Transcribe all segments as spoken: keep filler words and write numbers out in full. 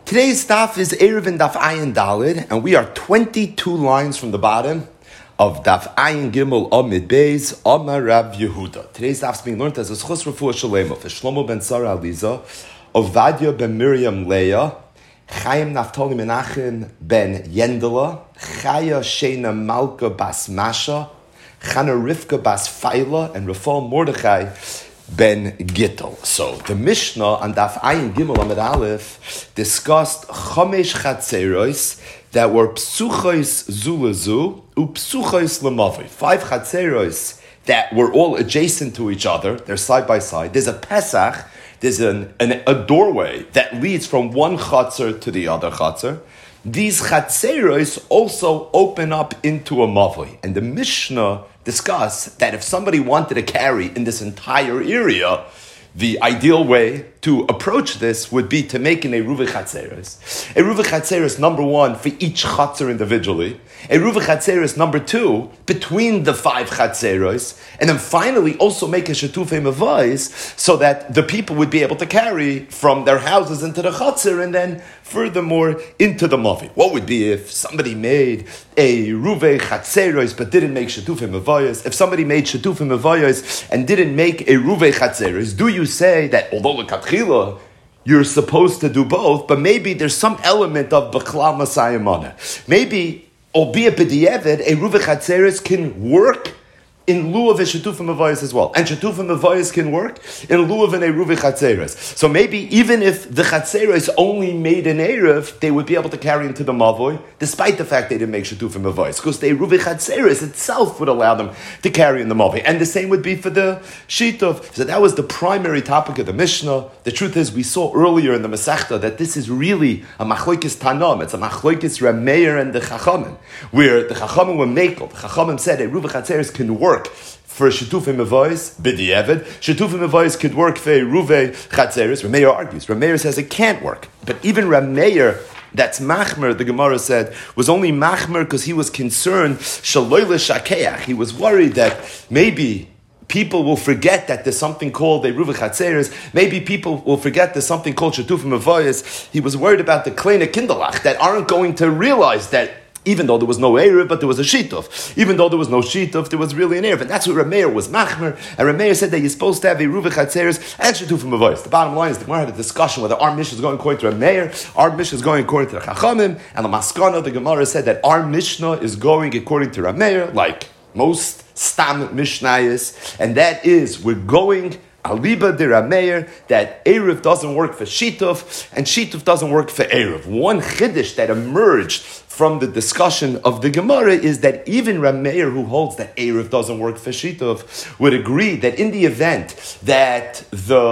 Today's daf is Erev and Daf Ayin Dalid, and we are twenty-two lines from the bottom of Daf Ayin Gimel Amid Beis Amar Rav Yehuda. Today's daf is being learned as a Schus Refuah Shalema for Shlomo ben Sarah Aliza, Ovadia ben Miriam Leah, Chaim Naftali Menachem ben Yendela, Chaya Shena Malka bas Masha, Chana Rivka bas Faila, and Rafal Mordechai ben Gittel. So the Mishnah on Daf Ayin Gimel Amid Aleph discussed Chomesh Chatzeros that were Psuchos Zulazu u Psuchos Lemavoi. Five Chatzeros that were all adjacent to each other. They're side by side. There's a Pesach. There's an, an, a doorway that leads from one Chatzer to the other Chatzer. These Chatzeros also open up into a Mavoi. And the Mishnah discussed that if somebody wanted to carry in this entire area, the ideal way to approach this would be to make an Eruv Chatzeros. Eruv Chatzeros number one for each Chatzer individually. Eruv Chatzeros number two between the five Chatzeros. And then finally also make a Shetufei Mavais so that the people would be able to carry from their houses into the Chatzer and then furthermore into the Mavi. What would be if somebody made a Eruv Chatzeros but didn't make Shetufei Mavais? If somebody made Shetufei Mavais and didn't make a Eruv Chatzeros, do you say that although the you're supposed to do both, but maybe there's some element of B'klal Masayimana. Maybe, albeit b'di'evid, a Ruva Chatzeres can work in lieu of a Shetufim Mavayis as well. And Shetufim Mavayis can work in lieu of an Eruv Chatzeres. So maybe even if the Chatzeres only made an Erev, they would be able to carry into the Mavoy, despite the fact they didn't make Shetufim Mavayis. Because the Eruv Chatzeres itself would allow them to carry in the Mavoy. And the same would be for the Shitov. So that was the primary topic of the Mishnah. The truth is, we saw earlier in the Masechta that this is really a Machloikis Tanam. It's a Machloikis Rameir and the Chachamim, where the Chachamim were makel. The Chachamim said Eruv Chatzeres can work for Shetufim Mavayis, B'di'evid. Shetufim Mavayis could work for Ruve Chatzeres. Rameir argues. Rameir says it can't work. But even Rameir, that's Machmer, the Gemara said, was only Machmer because he was concerned, Shaloy l'shakeach. He was worried that maybe people will forget that there's something called a Ruve Chatzeres. Maybe people will forget there's something called Shetufim Mavayis. He was worried about the Kleine Kindelach that aren't going to realize that even though there was no Erev, but there was a Shituf. Even though there was no Shituf, there was really an Erev. And that's what Rameir was Machmer. And Rameir said that you're supposed to have a Ruve Chatzeres and Shetufim Mavayis. The bottom line is the Gemara had a discussion whether our Mishnah is going according to Rameir, our Mishnah is going according to the Chachamim, and the Maskana, the Gemara said that our Mishnah is going according to Rameir, like most Stam Mishnayos, and that is, we're going Aliba de Rameir, that Erev doesn't work for Shituf, and Shituf doesn't work for Erev. One Chiddush that emerged from the discussion of the Gemara is that even Rameir, who holds that Erev doesn't work for Shituf, would agree that in the event that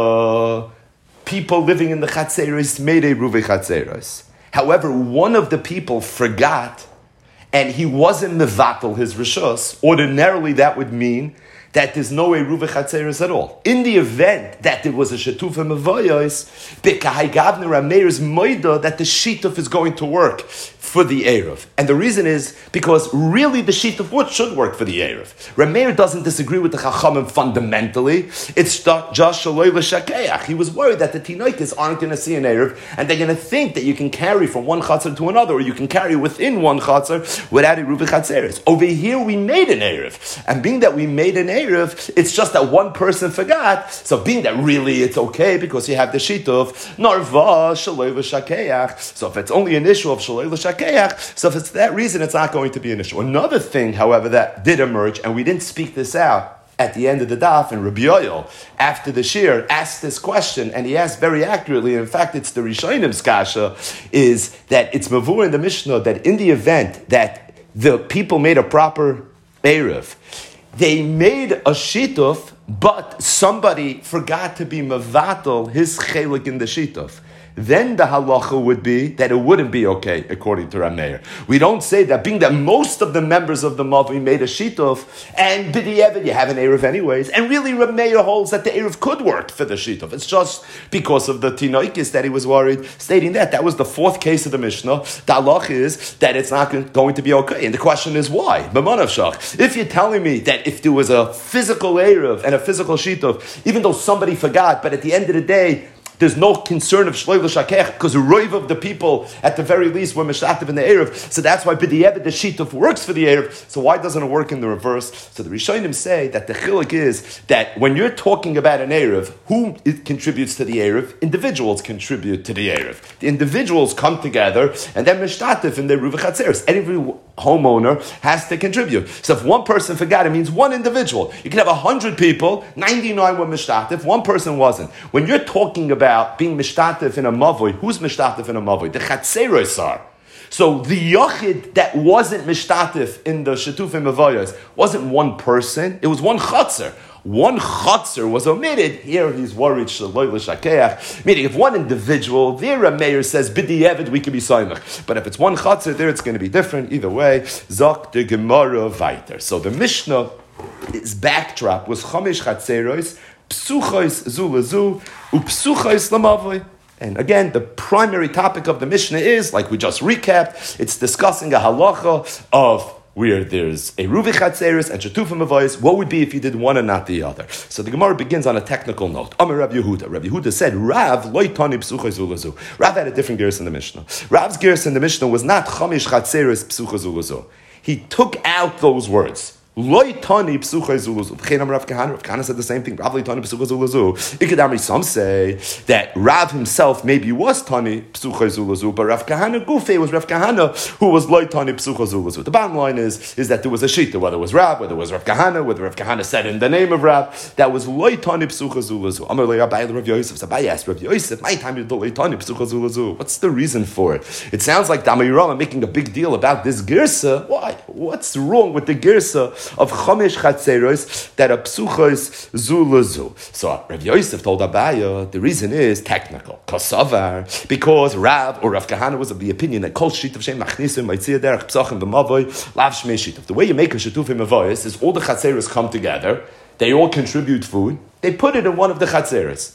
the people living in the Chatzeros made a Ruve Chatzeros, however, one of the people forgot and he wasn't mevatel his rishus, ordinarily that would mean that there's no Eruv Chatzeres at all. In the event that there was a Shetufim Mavayos, B'kahai Gavner Rameir's Moida, that the Shituf is going to work for the Erev. And the reason is because really the Shituf what should work for the Erev. Rameir doesn't disagree with the Chachamim fundamentally. It's just Shaloi L'Shakeach. He was worried that the Tinoikis aren't going to see an Erev and they're going to think that you can carry from one Chatzar to another, or you can carry within one Chatzar without Eruv Chatzeres. Over here we made an Erev. And being that we made an Erev, it's just that one person forgot. So being that really it's okay because you have the Shituf, Narva, Shaloi L'Shakeach. So if it's only an issue of Shaloi L'Shakeach, so if it's that reason, it's not going to be an issue. Another thing, however, that did emerge, and we didn't speak this out at the end of the daf, and Rabbi Yoel, after the shir, asked this question, and he asked very accurately, in fact, it's the Rishonim's kasha, is that it's mavur in the Mishnah that in the event that the people made a proper Erev, they made a shituf, but somebody forgot to be mevatel his chelik in the shituf. Then the halacha would be that it wouldn't be okay, according to Rameir. We don't say that being that most of the members of the Mavi made a Shituf, and b'di'evid, you have an Erev anyways, and really Rameir holds that the Erev could work for the Shituf. It's just because of the Tinoikis that he was worried, stating that. That was the fourth case of the Mishnah. The halacha is that it's not going to be okay. And the question is why? If you're telling me that if there was a physical Erev and a physical Shituf, even though somebody forgot, but at the end of the day, there's no concern of shloil l'shakech because the roiv of the people, at the very least, were mishtatif in the Erev. So that's why b'di'evet the shituf works for the Erev. So why doesn't it work in the reverse? So the Rishonim say that the chiluk is that when you're talking about an Erev, who it contributes to the Erev? Individuals contribute to the Erev. The individuals come together and they're mishtatif in their Ruva Chatzeres. Every homeowner has to contribute. So if one person forgot, it means one individual. You can have a hundred people, ninety-nine were mishtatif, one person wasn't. When you're talking about being mishtatif in a mavoi, who's mishtatif in a mavoi? The Chatzeres are. So the yochid that wasn't mishtatif in the shetufim mavoyos wasn't one person, it was one chatzer. One chatzar was omitted. Here he's worried shaloi l'shakeach. Meaning, if one individual, there a mayor says b'di'evet, we can be soymach. But if it's one chatzar, there it's going to be different. Either way, zok de gemara vayter. So the Mishnah, its backdrop was chamish chatzeros, psuchos zu lezu, upsuchos lamavoy. And again, the primary topic of the Mishnah is, like we just recapped, it's discussing a halacha of where there's a Ruvi Chatzeres and Shetufim Avos, what would be if you did one and not the other? So the Gemara begins on a technical note. Amar Rav Yehuda. Rav Yehuda said, Rav loy tani psucha zulazu. Rav had a different gerus in the Mishnah. Rav's gerus in the Mishnah was not Chamish Chatzeres psucha zulazu. He took out those words. Loi tani psucha zulazu. V'chein Rav Kahana. Rav Kahana said the same thing. Rav loi tani psucha zulazu. Ikadamri, some say that Rav himself maybe was tani psucha zulazu, but Rav Kahana Gufe was Rav Kahana who was loi tani psucha zulazu. The bottom line is, is that there was a shita, whether it was Rav, whether it was Rav Kahana, whether Rav Kahana said in the name of Rav, that was loi tani psucha zulazu. Amar loi Abai Rav Yosef. Abai asked Rav Yosef, my time you do loi tani psucha zulazu. What's the reason for it? It sounds like Damar Yerama making a big deal about this girsa. Why? What's wrong with the girsa of Chamish Chatzeros that a psuchos zulazu? So Rav Yosef told Abaya the reason is technical. Kosavar, because Rav or Rav Kahana was of the opinion that kol shit of shem machnisim maitzia derech psachim b'mavoy lav shmei shitav. The way you make a shetufim mavoyis is all the chatzeros come together. They all contribute food. They put it in one of the chatzeros.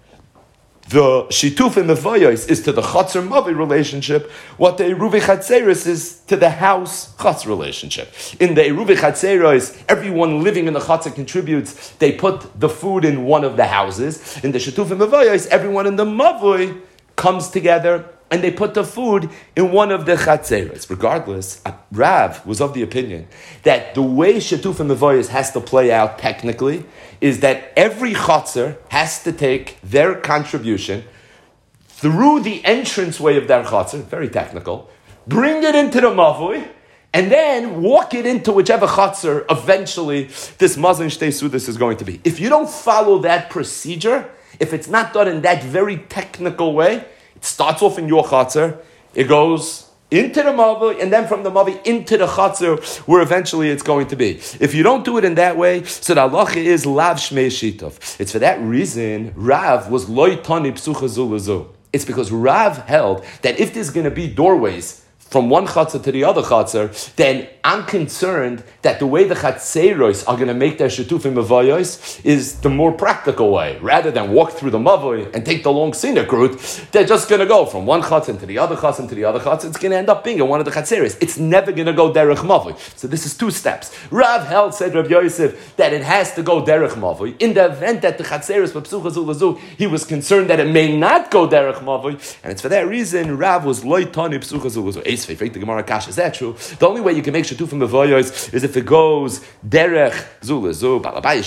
The shituf in the vayos is to the chatzar mavi relationship. What the eruvi chatzeros is to the house chatz relationship. In the eruvi chatzeros, everyone living in the chatzar contributes. They put the food in one of the houses. In the shituf in the vayos, everyone in the mavoi comes together and they put the food in one of the chatzeros. Regardless, Rav was of the opinion that the way shituf in the vayos has to play out technically is that every chatzar has to take their contribution through the entranceway of their chatzar, very technical, bring it into the mavui, and then walk it into whichever chatzar eventually this mazon shtei sudas is going to be. If you don't follow that procedure, if it's not done in that very technical way, it starts off in your chatzar, it goes into the mavi, and then from the mavi into the chatzar, where eventually it's going to be. If you don't do it in that way, so the halacha is lav shmei shitov. It's for that reason Rav was loy tani psucha zulazu. It's because Rav held that if there's going to be doorways from one chatzar to the other chatzar, then I'm concerned that the way the chatzeros are going to make their shetufim mavayos is the more practical way. Rather than walk through the mavoi and take the long scenic route, they're just going to go from one chatzar to the other chatzar to the other chatzar. It's going to end up being in one of the chatzeros. It's never going to go derech mavoi. So this is two steps. Rav held, said Rav Yosef, that it has to go derech mavoi. In the event that the chatzeros were psucha zulazu, he was concerned that it may not go derech mavoi, and it's for that reason Rav was loy tani psucha zulazu. The Gemara Kash, is that true? The only way you can make shetufim mevoyos is if it goes derech zulazu.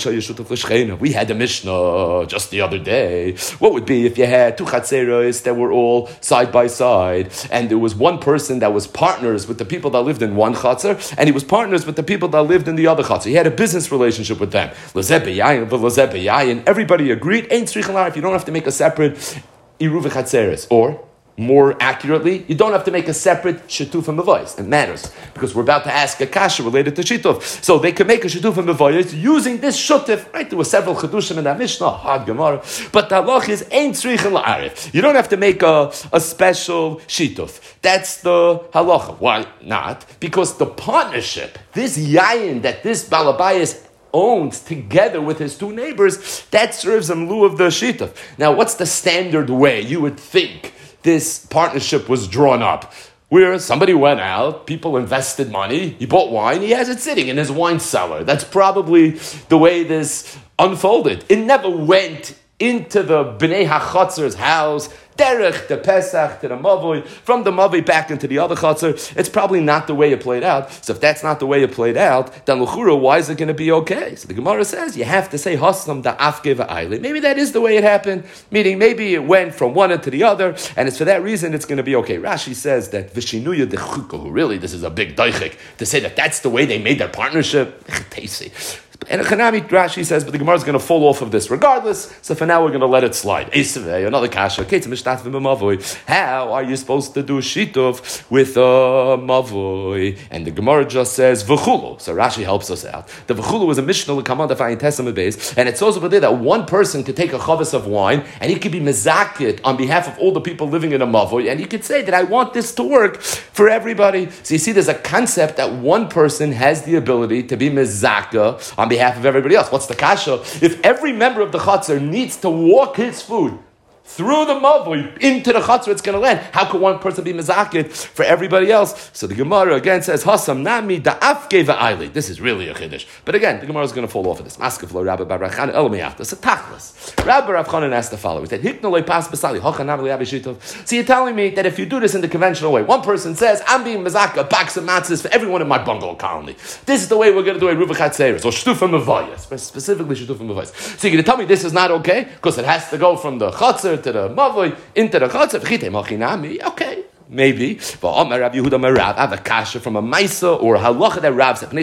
We had a Mishnah just the other day. What would be if you had two chatzeros that were all side by side, and there was one person that was partners with the people that lived in one chatzar, and he was partners with the people that lived in the other chatzar. He had a business relationship with them. Everybody agreed. Ain't tzricha if you don't have to make a separate iruv chatzeres, or more accurately, you don't have to make a separate shetuf and mavoyos. It matters because we're about to ask a kasha related to shituf. So they can make a shetuf and mavoyos using this shutuf. Right? There were several chedushim in that Mishnah, hard Gemara, but the halach is ein tzrichen la'arif. You don't have to make a, a special shituf. That's the halacha. Why not? Because the partnership, this yayin that this balabayas owns together with his two neighbors, that serves in lieu of the shituf. Now, what's the standard way you would think this partnership was drawn up? Where somebody went out, people invested money, he bought wine, he has it sitting in his wine cellar. That's probably the way this unfolded. It never went into the Bnei HaChatzer's house, derech the Pesach to the Mavoi, from the Mavoi back into the other Chatzar, it's probably not the way it played out. So if that's not the way it played out, then l'chura, why is it going to be okay? So the Gemara says you have to say Haslam da Afke v'Aili. Maybe that is the way it happened, meaning maybe it went from one into the other, and it's for that reason it's going to be okay. Rashi says that Vishinuya dechukahu, really, this is a big daichik to say that that's the way they made their partnership. And Chanami Rashi says, but the Gemara is going to fall off of this regardless, so for now we're going to let it slide. Another kasha. How are you supposed to do shituf with a mavoi? And the Gemara just says v'chulu. So Rashi helps us out. The v'chulu is a mishnah l'kamad afayin tesam base, and it's also there that one person could take a chavis of wine and he could be mezakit on behalf of all the people living in a mavoi, and he could say that I want this to work for everybody. So you see, there's a concept that one person has the ability to be mezaka on behalf of everybody else. What's the kasha? If every member of the chatzar needs to walk his food through the mavoi into the chatzar it's going to land, how could one person be mezakit for everybody else? So the Gemara again says, Hasam nami da'afke va'ayli. This is really a chiddush. But again, the Gemara is going to fall off of this. Maskef lo Rabbi Bar Rachan el miyach. It's a tachlis. Rabbi Rav Chanan asked the following. He said, Hikna lo pas besali, hocha nam li abishitov. So you're telling me that if you do this in the conventional way, one person says, I'm being mezaka, a box of matzahs for everyone in my bungalow colony. This is the way we're going to do a Ruva Chatzeres, or Shtufa Mavayas, specifically Shtufa Mavayas. So you're going to tell me this is not okay? Because it has to go from the chatzar to the mavoi into the chatzar. Okay, maybe. But Amar Rav Yehuda Marav, I have a kasha from a maisa or a halacha that Rav said. Do a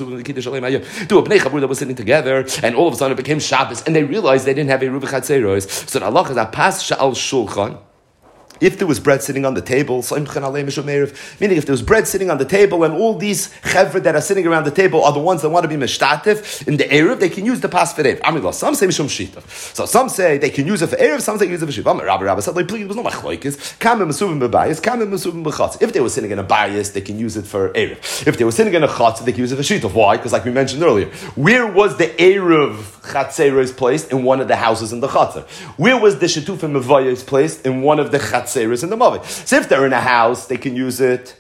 bnei chabur that was sitting together, and all of a sudden it became Shabbos, and they realized they didn't have a ruva chatzeros. So the halacha is a pas sha'al shulchan. If there was bread sitting on the table, meaning if there was bread sitting on the table and all these chevra that are sitting around the table are the ones that want to be meshtatif in the Erev, they can use the pas for Erev. Some say mishum shitaf. So some say they can use it for Erev, some say they can use it for Shitaf. Rabbi Rabbi said, please, it was not machlokes. Kam mesuvim b'bayis, kam mesuvim b'chatz. If they were sitting in a bayis, they can use it for Erev. If they were sitting in a chatz, they can use it for Shitaf. Why? Because like we mentioned earlier, where was the Erev chatzeros placed? In one of the houses in the chatzar. Where was the Shituf and Mevayis placed? In one of the chatzeros in the Mavi. So if they're in a house, they can use it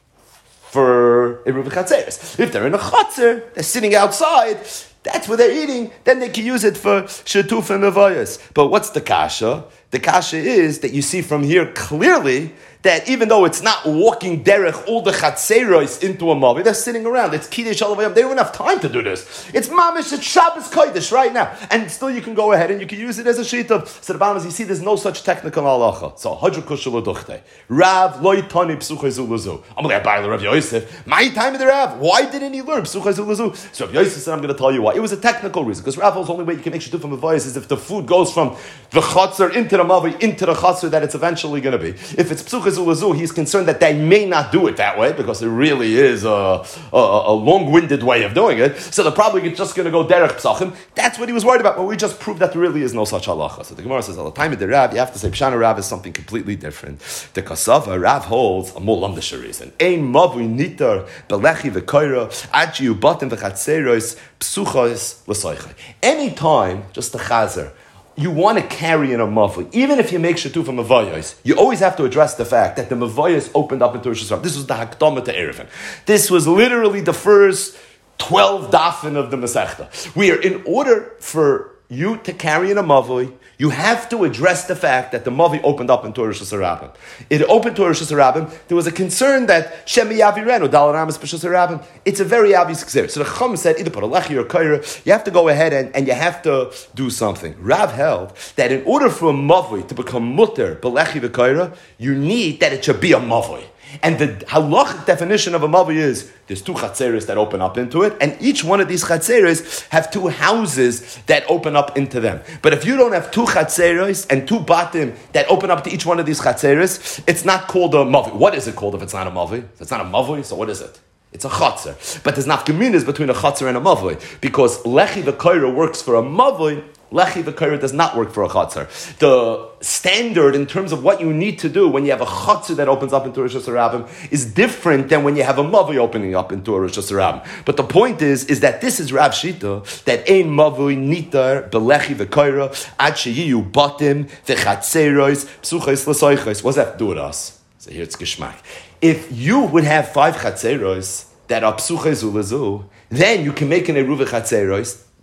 for Eruv Chatzeres. If they're in a Chatzer, they're sitting outside, that's where they're eating, then they can use it for Shetuf and Mevayas. But what's the kasha? The kasha is that you see from here clearly that even though it's not walking derech all the chatzeros into a mavi, they're sitting around. It's kiddush alavayim. They don't have time to do this. It's mamish. It's Shabbos kodesh right now, and still you can go ahead and you can use it as a shita. So the bottom is, you see, there's no such technical halacha. So hadru kushel aduchte Rav loy tani psuchay zulazu. I'm going to buy the Rav Yosef. My time of the Rav. Why didn't he learn psuchay zulazu? So Rav Yosef said, I'm going to tell you why. It was a technical reason, because Rav's only way you can make shituf from avayis is if the food goes from the chatzar into the mavi into the chatzar that it's eventually going to be. If it's psuchay zulazu, he's concerned that they may not do it that way because it really is a, a, a long-winded way of doing it. So they're probably just going to go derech psachim. That's what he was worried about. But we just proved that there really is no such halacha. So the Gemara says, all the time of the Rav, you have to say Pshana Rav is something completely different. The Kasava Rav holds a more lamdisha reason. Ein mavui nitar belechi v'koira adji ubatim v'chatzeros psuchos l'soicha. Any time, just the chazer, you want to carry in a mavli, even if you make shatu from mavayos, you always have to address the fact that the mavayos opened up into Rosh Hashanah. This was the hakdama to Erevin. This was literally the first twelve dafin of the Masechta. Where in order for you to carry in a mavli, you have to address the fact that the mavi opened up in Rosh Hashanah. It opened to Rosh Hashanah. There was a concern that Shemi Yavirenu Dalaramas Rosh Hashanah. It's a very obvious concern. So the Chum said either put a lechi or kaira. You have to go ahead and, and you have to do something. Rav held that in order for a mavi to become mutter belechi v'kaira, you need that it should be a mavi. And the halachic definition of a mavi is there's two chatzeres that open up into it, and each one of these chatzeres have two houses that open up into them. But if you don't have two chatzeres and two batim that open up to each one of these chatzeres, it's not called a mavi. What is it called if it's not a mavi? If it's not a mavi, so what is it? It's a chatzer. But there's nafkaminas between a chatzer and a mavi, because lechi the kaira works for a mavi. Lechi v'kaira does not work for a chatzar. The standard in terms of what you need to do when you have a chatzar that opens up into Rosh Hashanah is different than when you have a mavi opening up into a Rosh Hashanah. But the point is, is that this is Rav Shita, that ein mavi nitar belechi v'kaira ad sheyiyu batim v'chatzeros psuchos l'soichos. What does that do with us? So here it's geschmack. If you would have five chatzeros that are psuchos u'lezu, then you can make an eruv chatzeros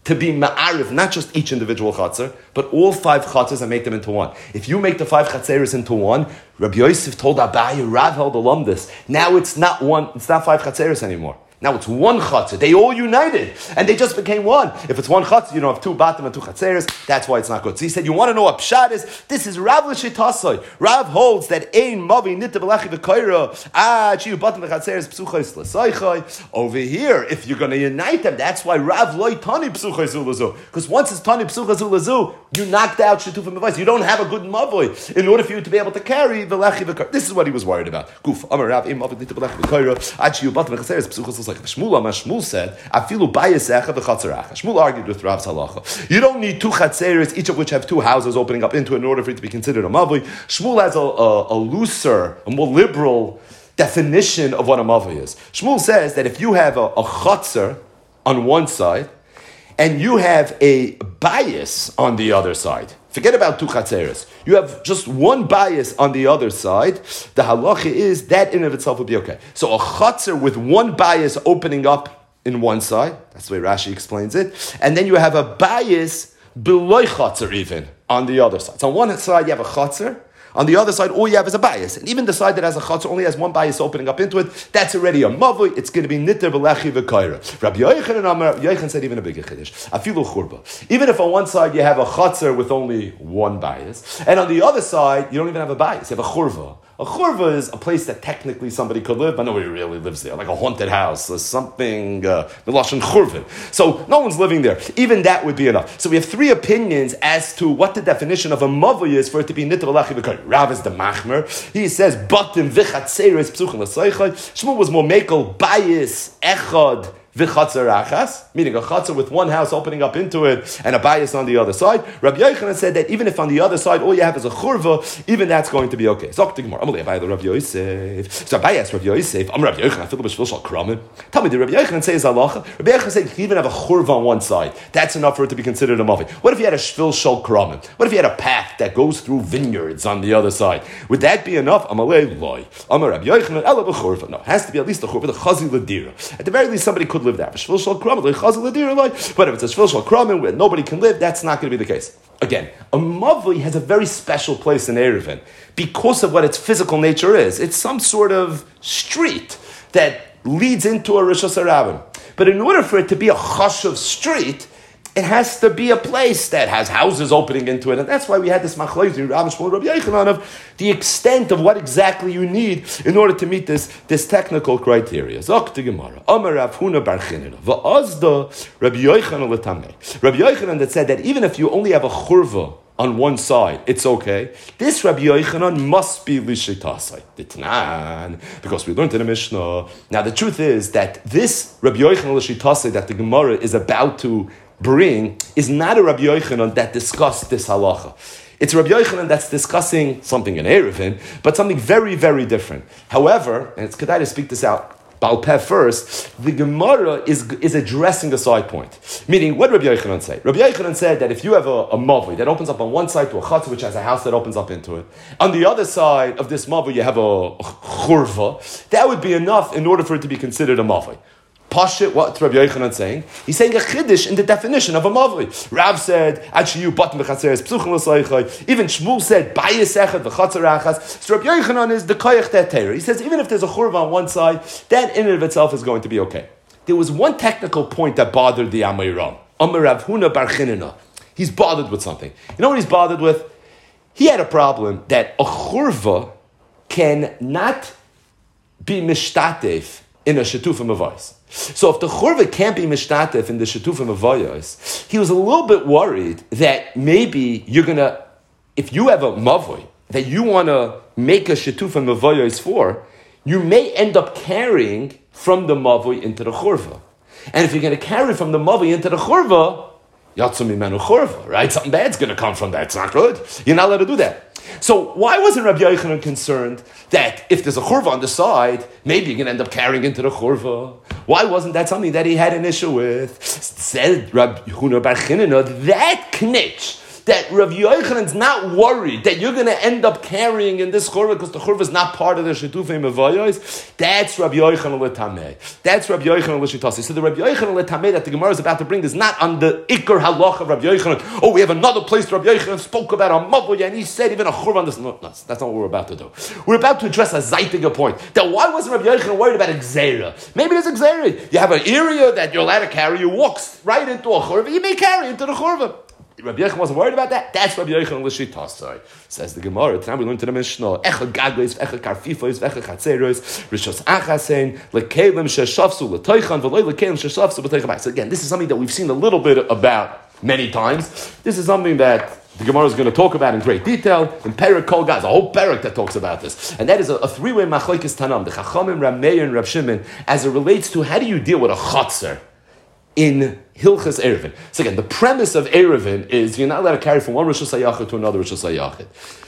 to be ma'ariv, not just each individual chatzar, but all five chatzars and make them into one. If you make the five chatzeres into one, Rabbi Yosef told Abaye, Rav held alum this. Now it's not one, it's not five chatzeres anymore. Now it's one chatzar. They all united, and they just became one. If it's one chatzar, you don't have two batim and two chatzeres. That's why it's not good. So he said, you want to know what pshat is? This is Rav l'shitasoi. Rav holds that ein mavi nita b'lechi v'koira ah chiyu batim v'chatzeres psuchos l'soichoi. Over here, if you're going to unite them, that's why Rav loy tani psuchos ulazu. Because once it's tani psuchos ulazu, you knocked out shituf and mavais. You don't have a good mavoi in order for you to be able to carry v'lechi v'koira. This is what he was worried about. Guf amar Rav ein mavi nita b'lechi v'koira ah chiyu batim v'chatzeres psuchos l'soichoi. Shmuel, Shmuel said, "Afilu bayasecha v'chatzeracha." Shmuel argued with Rav's halacha. You don't need two chatzeres, each of which have two houses opening up into it in order for it to be considered a mavui. Shmuel has a, a, a looser, a more liberal definition of what a mavui is. Shmuel says that if you have a, a chatzer on one side and you have a bias on the other side, forget about two chatzeres. You have just one bias on the other side. The halacha is that in and of itself would be okay. So a chatzer with one bias opening up in one side, that's the way Rashi explains it, and then you have a bias below chatzer even on the other side. So on one side you have a chatzer, on the other side, all you have is a bias. And even the side that has a chatzor only has one bias opening up into it, that's already a mavui, it's going to be nitter v'lechi v'kaira. Rabbi Yochanan and Amar, Yochanan said even a bigger chiddush. Afilu churba. Even if on one side you have a chatzor with only one bias, and on the other side, you don't even have a bias, you have a churva. A churva is a place that technically somebody could live, but nobody really lives there, like a haunted house, or something, milashon uh, churvin. So no one's living there. Even that would be enough. So we have three opinions as to what the definition of a mavui is for it to be nitter v'lechi v'kaira. Rav is the machmer. He says, batim v'chatzeres psuchim l'soichai. Shmuel was more mekel bias echad v'chatzer achas, meaning a chatzer with one house opening up into it and a bias on the other side. Rabbi Yochanan said that even if on the other side all you have is a churva, even that's going to be okay. So Rabbi Yosef. So Abaye asked Rabbi Yosef, I'm Rabbi Yochanan, I feel the b'shvil shal kramen. Tell me, did Rabbi Yochanan say his halacha? Rabbi Yochanan said you can even have a churva on one side. That's enough for it to be considered a mavi. What if you had a shvil shal kramen? What if you had a path that goes through vineyards on the other side? Would that be enough? Amalei loy. Amar Rabbi Yochanan, ela b'churva. No, it has to be at least a churva, the chazi l'dira. At the very least, somebody could live there. But if it's a shvil shal kramen where nobody can live, that's not going to be the case. Again, a mavli has a very special place in Erevin because of what its physical nature is. It's some sort of street that leads into a Rosh Hashanah. But in order for it to be a chashuv street, it has to be a place that has houses opening into it. And that's why we had this machlokes in Rav Shmuel Rabbi Yochanan of the extent of what exactly you need in order to meet this, this technical criteria. Zok to Gemara. Amar Rav Huna bar Chinina. Va'azda Rabbi Yochanan l'tamei. Rabbi Yochanan that said that even if you only have a churva on one side, it's okay. This Rabbi Yochanan must be l'shitasai. Ditnan, because we learned in the Mishnah. Now the truth is that this Rabbi Yochanan l'shitasai that the Gemara is about to bring is not a Rabbi Yochanan that discussed this halacha. It's a Rabbi Yochanan that's discussing something in Erevin, but something very, very different. However, and it's kedai to speak this out, Baal Peh first, the Gemara is, is addressing a side point. Meaning, what did Rabbi Yochanan say? Rabbi Yochanan said that if you have a, a mavli that opens up on one side to a chatzah, which has a house that opens up into it, on the other side of this mavli you have a, a churva, that would be enough in order for it to be considered a mavli. Pashit, what's Rabbi Yochanan saying? He's saying a chiddush in the definition of a mavli. Rav said, "Achiyu batim v'chatzeres psuchim l'soichai." Even Shmuel said, "Bayis echad v'chatzer achas." So Rabbi Yochanan is the koyach that Torah. He says even if there's a churva on one side, that in and of itself is going to be okay. There was one technical point that bothered the Amiram. Amar Rav Huna bar Chinina. He's bothered with something. You know what he's bothered with? He had a problem that a churva can not be mishtatef in a shetufim avos. So if the churva can't be mishtatef in the shetufim avos, he was a little bit worried that maybe you're gonna, if you have a mavoi that you want to make a shetufim avos for, you may end up carrying from the mavoi into the churva. And if you're going to carry from the mavoi into the churva, yatzum mimenu churva, right? Something bad's going to come from that. It's not good. You're not allowed to do that. So why wasn't Rabbi Yochanan concerned that if there's a churva on the side, maybe you're going to end up carrying into the churva? Why wasn't that something that he had an issue with? Said Rabbi Huna bar Chinina, that knitch that Rav Yochanan's not worried that you're going to end up carrying in this churva because the churva is not part of the Shetufei Mevayos, that's Rav Yochanan L'Tamei. That's Rav Yochanan L'Shitasi. So the Rav Yochanan L'Tamei that the Gemara is about to bring is not on the Iker Halach of Rav Yochanan. Oh, we have another place Rav Yochanan spoke about on Mavaya, and he said even a churva on this. No, no, that's not what we're about to do. We're about to address a Zaitiga point. That why wasn't Rav Yochanan worried about a Gzeira? Maybe there's a Gzeira. You have an area that you're allowed to carry, you walk right into a churva, you may carry into the churva. Rabbi Yochanan wasn't worried about that. That's Rabbi Yochanan l'shitasai. Says the Gemara. Tonight we learned to the Mishnah. Echad gagos, echad karfifos, echad chatzeros, rishos achasein, lekelim sheshafsu letoichan, v'loy lekelim sheshafsu b'toichan. So again, this is something that we've seen a little bit about many times. This is something that the Gemara is going to talk about in great detail. In Perek Kol Gaz, a whole Perek that talks about this. And that is a, a three-way machlokes tanam, the Chachamim, Rav Meir, and Rav Shimon, as it relates to how do you deal with a chatzer in Hilchas Erevin. So again, the premise of Erevin is you're not allowed to carry from one Rosh Hashanah to another Rosh Hashanah.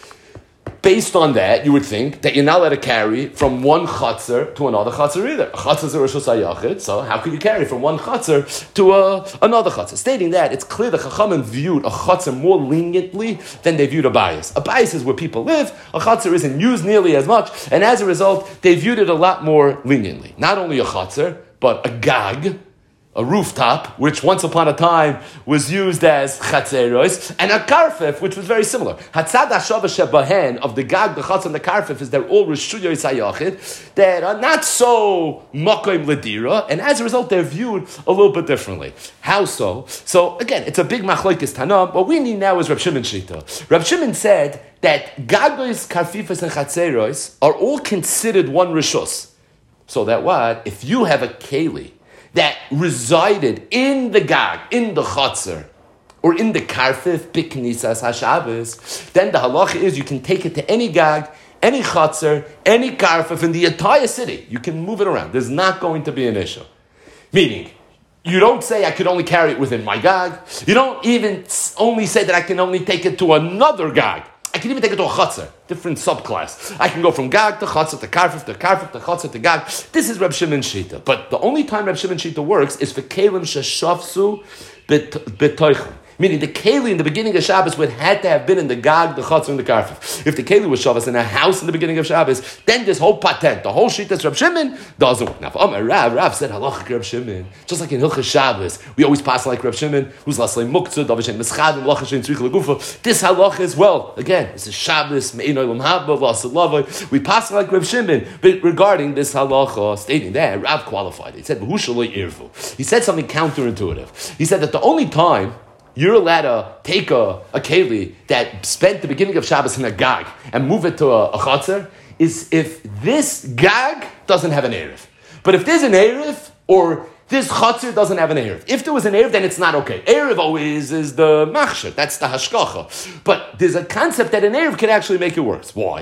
Based on that, you would think that you're not allowed to carry from one Chatzar to another Chatzar either. A Chatzar is a Rosh Hashanah, so how could you carry from one Chatzar to a, another Chatzar? Stating that, it's clear the Chachamim viewed a Chatzar more leniently than they viewed a bias. A bias is where people live, a Chatzar isn't used nearly as much, and as a result, they viewed it a lot more leniently. Not only a Chatzar, but a Gag, a rooftop, which once upon a time was used as chatzeros, and a karfif, which was very similar. Hatzad hashava shebahen of the gag, the chatz, and the karfif is they're all rishuyos hayachid that are not so makom ledira, and as a result they're viewed a little bit differently. How so? So again, it's a big machlokes tanam. What we need now is Reb Shimon Shita. Reb Shimon said that gagos, karfifos, and chatzeros are all considered one rishus. So that what if you have a keli that resided in the gag, in the chatzar, or in the karfif, biknisas hashabbos, then the halacha is you can take it to any gag, any chatzar, any karfif in the entire city. You can move it around. There's not going to be an issue. Meaning, you don't say I could only carry it within my gag. You don't even only say that I can only take it to another gag. I can even take it to a chatzar, different subclass. I can go from gag to chatzar to karfif to karfif to chatzar to gag. This is Reb Shimon Shita. But the only time Reb Shimon Shita works is for kelim sheshafsu betoichem. Meaning the keli in the beginning of Shabbos would had to have been in the gag, the chatzar, and the karfif. If the keli was Shabbos in a house in the beginning of Shabbos, then this whole patent, the whole sheet that's Reb Shimon, doesn't work. Now, if Amar Rav, Rav said halacha Reb Shimon, just like in Hilchas Shabbos, we always pass like Reb Shimon, who's laslei muktzah, davashen mischad, and lachashen tzrich legufa. This halacha is well. Again, this is Shabbos, me'in olam haba, v'asalavai. We pass like Reb Shimon, but regarding this halacha, stating that Rav qualified it. He said v'hushaloi irvu. He said something counterintuitive. He said that the only time you're allowed to take a, a keli that spent the beginning of Shabbos in a gag and move it to a, a chatzar is if this gag doesn't have an erev. But if there's an erev, or this chatzar doesn't have an erev. If there was an erev, then it's not okay. Erev always is the machshir, that's the hashkacha. But there's a concept that an erev can actually make it worse. Why?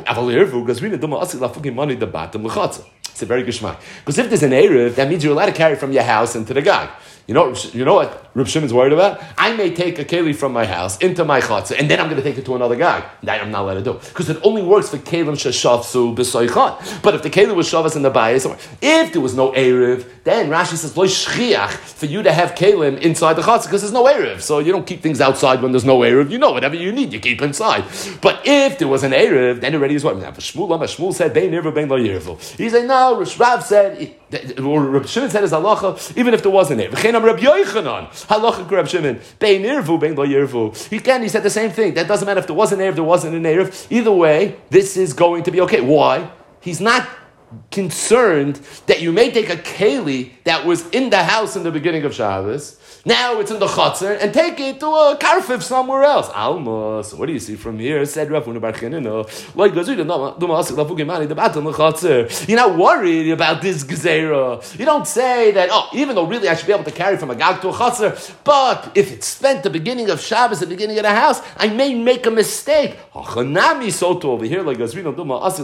It's a very good shema. Because if there's an erev, that means you're allowed to carry from your house into the gag. You know, you know what Reb Shimon's worried about? I may take a keli from my house into my chatzah, and then I'm going to take it to another gag. That I'm not allowed to do. Because it only works for kelim sheshavsu b'soichan. But if the keli was shavas in the bayis, if there was no erev, then Rashi says, lo shchiach, for you to have kelim inside the chatzah, because there's no erev. So you don't keep things outside when there's no erev. You know, whatever you need, you keep inside. But if there was an erev, then already is what? Now, Shmuel, Shmuel said, bein erev, bein lo yervu. He said, no, Rav said, or Reb Shimon said is halacha, even if there wasn't erev. V'chein Reb Yochanan, halacha Reb Shimon, bein irvu, bein lo yirvu. He can, he said the same thing. That doesn't matter if there wasn't erev, there wasn't an erev. Either way, this is going to be okay. Why? He's not concerned that you may take a keli that was in the house in the beginning of Shabbos, now it's in the chatzar, and take it to a karfif somewhere else. Alma, so what do you see from here? Said Rav Huna Bar Chanina, you're not worried about this gezerah. You don't say that, oh, even though really I should be able to carry from a gag to a chatzar, but if it's spent the beginning of Shabbos, the beginning of the house, I may make a mistake. So to over here, like it's like,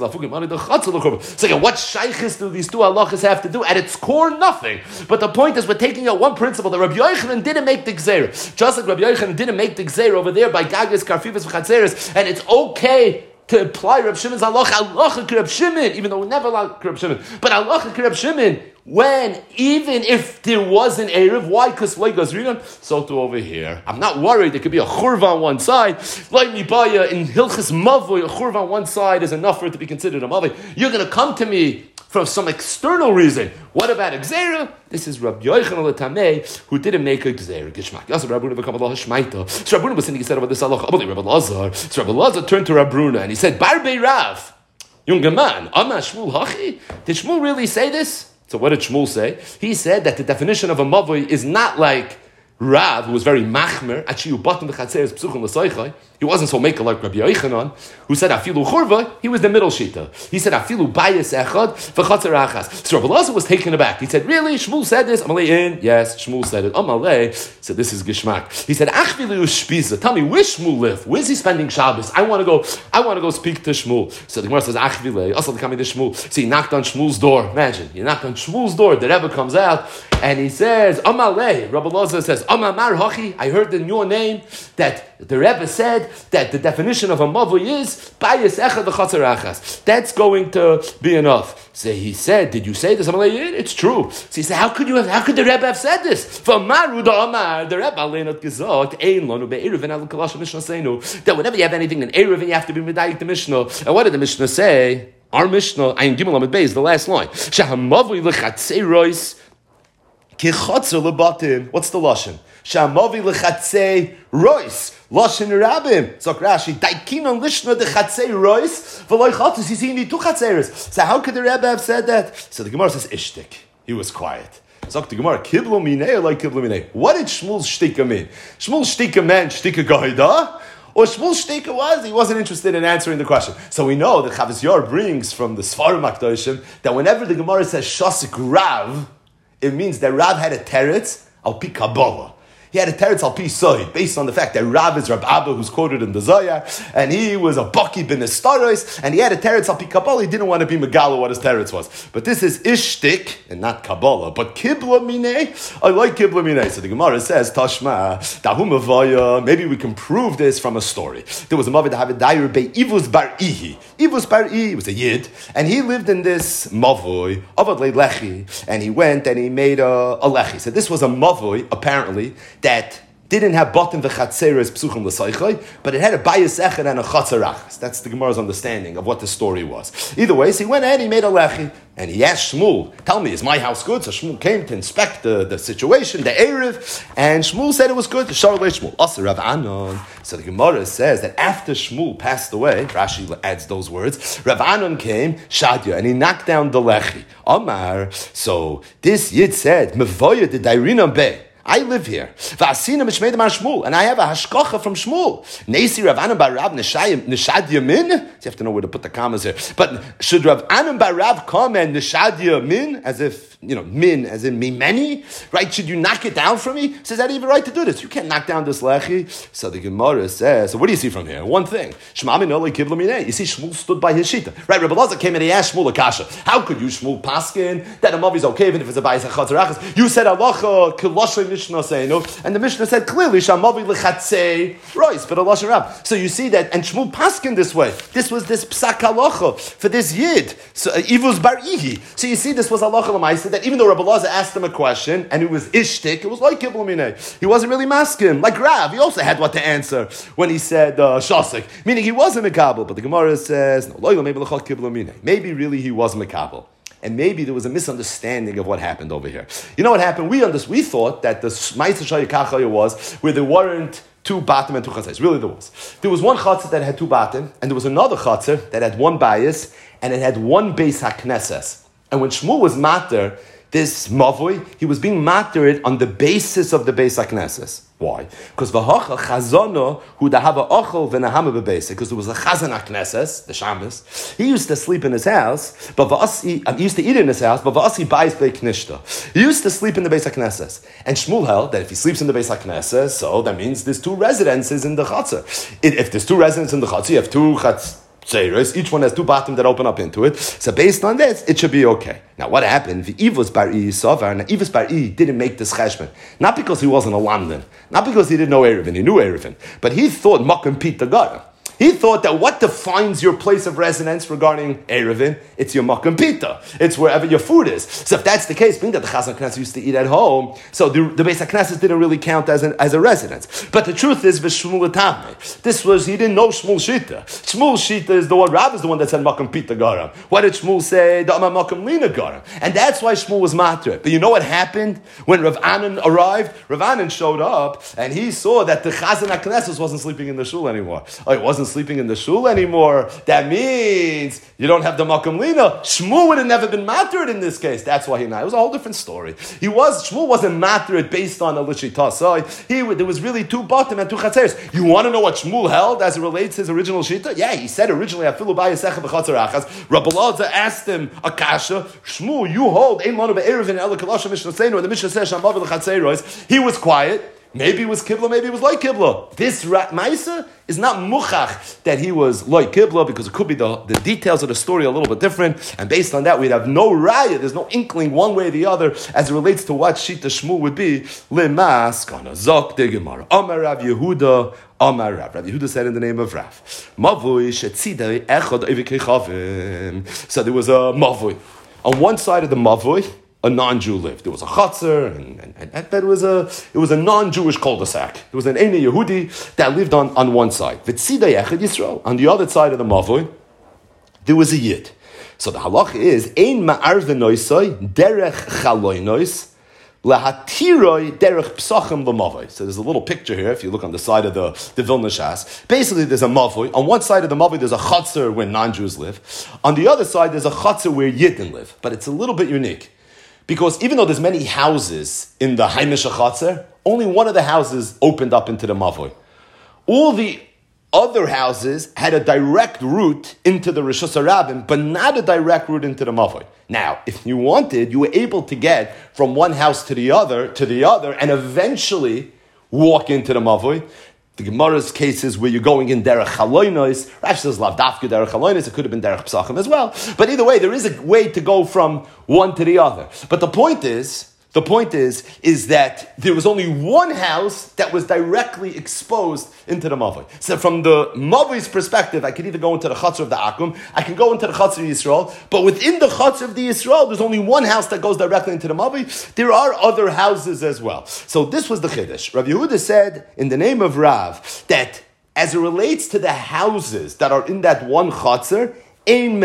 what shaykhis do these two halachas have to do? At its core, nothing. But the point is, we're taking out one principle that Rabbi Yochanan didn't make the gzeira. Just like Rabbi Yochanan didn't make the gzeira over there by gagas, karfifas, v'chatzeres, and it's okay to apply Reb Shimon's halacha, halacha Reb Shimon, even though we never like Reb Shimon, but halacha Reb Shimon, when, even if there was an Erev, why? Because like Gazrinan, so too over here. I'm not worried, there could be a churva on one side, like Mibaya in Hilchas Mavoi, a churva on one side is enough for it to be considered a Mavoi. You're going to come to me from some external reason. What about Gzeira? This is Rabbi Yochanan Tamei, who didn't make a Gzeira Gishmak. Yes, Rabbi Bruna became Allah Shmaita. So Rabbi Bruna was saying, he said about this Allah, Rabbi Lazar. So Rabbi Lazar turned to Rabbi Bruna and he said, Bar Bei Rav, younger man, Ama Shmuel Hachi? Did Shmuel really say this? So what did Shmuel say? He said that the definition of a Mavoi is not like Rav, who was very machmer, achiyu bottom the chatzeres psuchim l'soichai. He wasn't so maker like Rabbi Yochanan, who said afilu churva. He was the middle shita. He said afilu bayis echad v'chatzer achas. So Rabbi Lazar was taken aback. He said, "Really? Shmuel said this? Amalei in? Yes, Shmuel said it. Amalei said this is gishmak." He said, "Achvilu shpiza. Tell me where Shmuel live? Where's he spending Shabbos? I want to go. I want to go speak to Shmuel." So the Gemara says, "Achvilei." Also, the coming to Shmuel. So he knocked on Shmuel's door. Imagine you knocked on Shmuel's door. The Rebbe comes out and he says, "Amalei." Rabbi Lazar says, "Amamar hachi." I heard in your name that the Rebbe said that the definition of a mavui is bayis echad v'chatzer achas. That's going to be enough. So he said, "Did you say this?" I'm like, yeah, "It's true." So he said, "How could you have? How could the Rebbe have said this?" For Maru da Amar, the Rebbe leinot gesagt ein lanu be'eruv and al kalash Mishnah seinu that whenever you have anything in eruv, you have to be medayik the Mishnah. And what did the Mishnah say? Our Mishnah, Ayin Gimel Amid Beis, the last line. Shahamavui lechatzei rois kichatzer lebatim. What's the lashon? Shamavi lechatzei rois lashon rabim. So Rashi daikinon lishna de chatzei rois v'loy chatzos. He's seeing two chatzeres. So how could the Rebbe have said that? So the Gemara says ishtik. He was quiet. So the Gemara kiblu minei or like kiblu minei. What did Shmuel's shtika mean? Shmuel's shtika meant shtika gaida. Or Shmuel's shtika was, he wasn't interested in answering the question. So we know that Chavis Yor brings from the Sfarim HaKadoshim that whenever the Gemara says Shasik Rav, it means that Rav had a teretz al pi Kabbalah. He had a teretz al pi soy, based on the fact that Rav is Rab Abba, who's quoted in the Zohar, and he was a Baki bin Estaros, and he had a teretz al pi Kabbalah. He didn't want to be Megala what his teretz was. But this is Ishtik, and not Kabbalah, but Kibla Minei. I like Kibla Minei. So the Gemara says, Tashma, Dahum Avaya, maybe we can prove this from a story. There was a Mavid Havidayer Bei Ivus Bar Ihi. Ivus Bar Ihi was a Yid, and he lived in this Mavoy, Avad Le Lechi, and he went and he made a, a Lechi. So this was a Mavoy, apparently, that didn't have bottom v'chatzeres psuchim l'saychay, but it had a bayis echad and a chatzarachas. That's the Gemara's understanding of what the story was. Either way, so he went ahead, he made a lechi, and he asked Shmuel, "Tell me, is my house good?" So Shmuel came to inspect the, the situation, the erev, and Shmuel said it was good. The Sharlei Shmuel, Asa Rav Anon. So the Gemara says that after Shmuel passed away, Rashi adds those words, Rav Anon came, Shadya, and he knocked down the lechi. Omar, so this Yid said, Mevoya de Dairina Bey. I live here. And I have a hashkocha from Shmuel. Nesi Rav Anan bar Rav Nishad Yamin. You have to know where to put the commas here. But should Rav Anan bar Rav come and Nishad Yamin, as if, you know, min, as in me many, right? Should you knock it down for me? Says, I don't even right to do this. You can't knock down this lechi. So the Gemara says, so what do you see from here? One thing. Shema min olei kibla minei. You see, Shmuel stood by his shita. Right, Rebbe Lazar came and he asked Shmuel a kasha. How could you, Shmuel, paskin, that a movie's okay even if it's a bayis hachatz? You said, Alacha, kiloshay Mishnah sayinu, and the Mishnah said clearly, Shamavi lechatzei rois, but a lashon rab. So you see that, and Shmuel paskin this way. This was this psak halacha for this yid. So uh, Ivus bar Ihi. So you see, this was halacha l'maisa that even though Rabbi Lazar asked him a question and it was ishtik, it was like kibla minei. He wasn't really masking. Like Rav, he also had what to answer when he said uh, shasik, meaning he wasn't mekabel. But the Gemara says no, loyal maybe l'chol kibla minei. Maybe really he was mekabel. And maybe there was a misunderstanding of what happened over here. You know what happened? We understood, we thought that the Ma'aser Shayakachaya was where there weren't two batim and two chatzers. Really, there was. There was one chatzar that had two batim, and there was another chatzar that had one bayis, and it had one beis haknesses. And when Shmuel was mater, this mavoi, he was being matered on the basis of the beis haknesses. Why? Because v'hacha chazano hu dahava ochel v'nahama b'beis. Because there was a chazan haknesses, the shabbos. He used to sleep in his house, but v'asi, um, he used to eat in his house, but v'asi bayis beiknishta. He used to sleep in the beis haknesses. And Shmuel held that if he sleeps in the beis haknesses, so that means there's two residences in the chatzar. If there's two residents in the chatzar, you have two chatz. Each one has two bottoms that open up into it. So based on this, it should be okay. Now what happened? The Ivus bar I Sovar, and Ivus bar I didn't make this cheshbon. Not because he wasn't a Lamdan, not because he didn't know Erevin, he knew Erevin, but he thought Makom Pit Tagara. He thought that what defines your place of residence regarding Erevin, it's your Makam Pita. It's wherever your food is. So if that's the case, being that the Chazan Knesset used to eat at home, so the, the Beis HaKnesset didn't really count as, an, as a residence. But the truth is, V'shmul Tamei. This was, he didn't know Shmuel Shita. Shmuel Shita is the one, Rav is the one that said Makam Pita Garam. What did Shmuel say? The Amar Makam Lina Garam. And that's why Shmuel was matter. But you know what happened when Rav Anan arrived? Rav Anan showed up and he saw that the Chazan HaKnesset wasn't sleeping in the shul anymore. Oh, he wasn't sleeping in the shul anymore. That means you don't have the Makam Lina. Shmuel would have never been mattered in this case. That's why he not. It was a whole different story. He was Shmuel wasn't mattered based on a lishita side. He there was really two bottom and two chatzeres. You want to know what Shmuel held as it relates to his original shita? Yeah, he said originally Afilu b'ayasechem v'chatzer achas. Rabbi Elazar asked him Akasha. Shmuel, you hold ein manu be'erevin el kalasha mishnah seinu, and the mishnah says shamav l'chatzeros. He was quiet. Maybe it was Kibla, maybe it was like Kibla. This Maisa is not muchach that he was like Kibla, because it could be the, the details of the story a little bit different, and based on that we'd have no raya, there's no inkling one way or the other as it relates to what Shita Shmuel would be. Lemas kana zok de Gemara. Amar Rav Yehuda, Amar Rav. Rav Yehuda said in the name of Rav. Mavui shetzidei echad evikechavim. So there was a Mavui. On one side of the Mavui, a non-Jew lived. There was a Chatzar, and, and, and, and it was a it was a non-Jewish cul-de-sac. There was an Eine Yehudi that lived on, on one side. V'tzidei echad Yisrael. On the other side of the Mavoi, there was a Yid. So the halach is ein ma'ar v'noisoi derech chaloinois lahatiroi derech psachim v'mavoi. So there's a little picture here. If you look on the side of the the Vilna Shas, basically there's a Mavoi. On one side of the Mavoi, there's a Chatzar where non-Jews live. On the other side, there's a Chatzar where Yidden live. But it's a little bit unique. Because even though there's many houses in the Haimish Chatzer, only one of the houses opened up into the Mavoi. All the other houses had a direct route into the Rishus HaRabim, but not a direct route into the Mavoi. Now, if you wanted, you were able to get from one house to the other, to the other, and eventually walk into the Mavoi. The Gemara's cases where you're going in derech chaloinos, Rashi says lavdafka derech chaloinos, it could have been derech psachim as well. But either way, there is a way to go from one to the other. But the point is, the point is, is that there was only one house that was directly exposed into the Mavoi. So from the Mavoi's perspective, I can either go into the Chatzar of the Akum, I can go into the Chatzar of Yisrael, but within the Chatzar of the Yisrael, there's only one house that goes directly into the Mavoi. There are other houses as well. So this was the Chiddush. Rav Yehuda said, in the name of Rav, that as it relates to the houses that are in that one Chatzar, you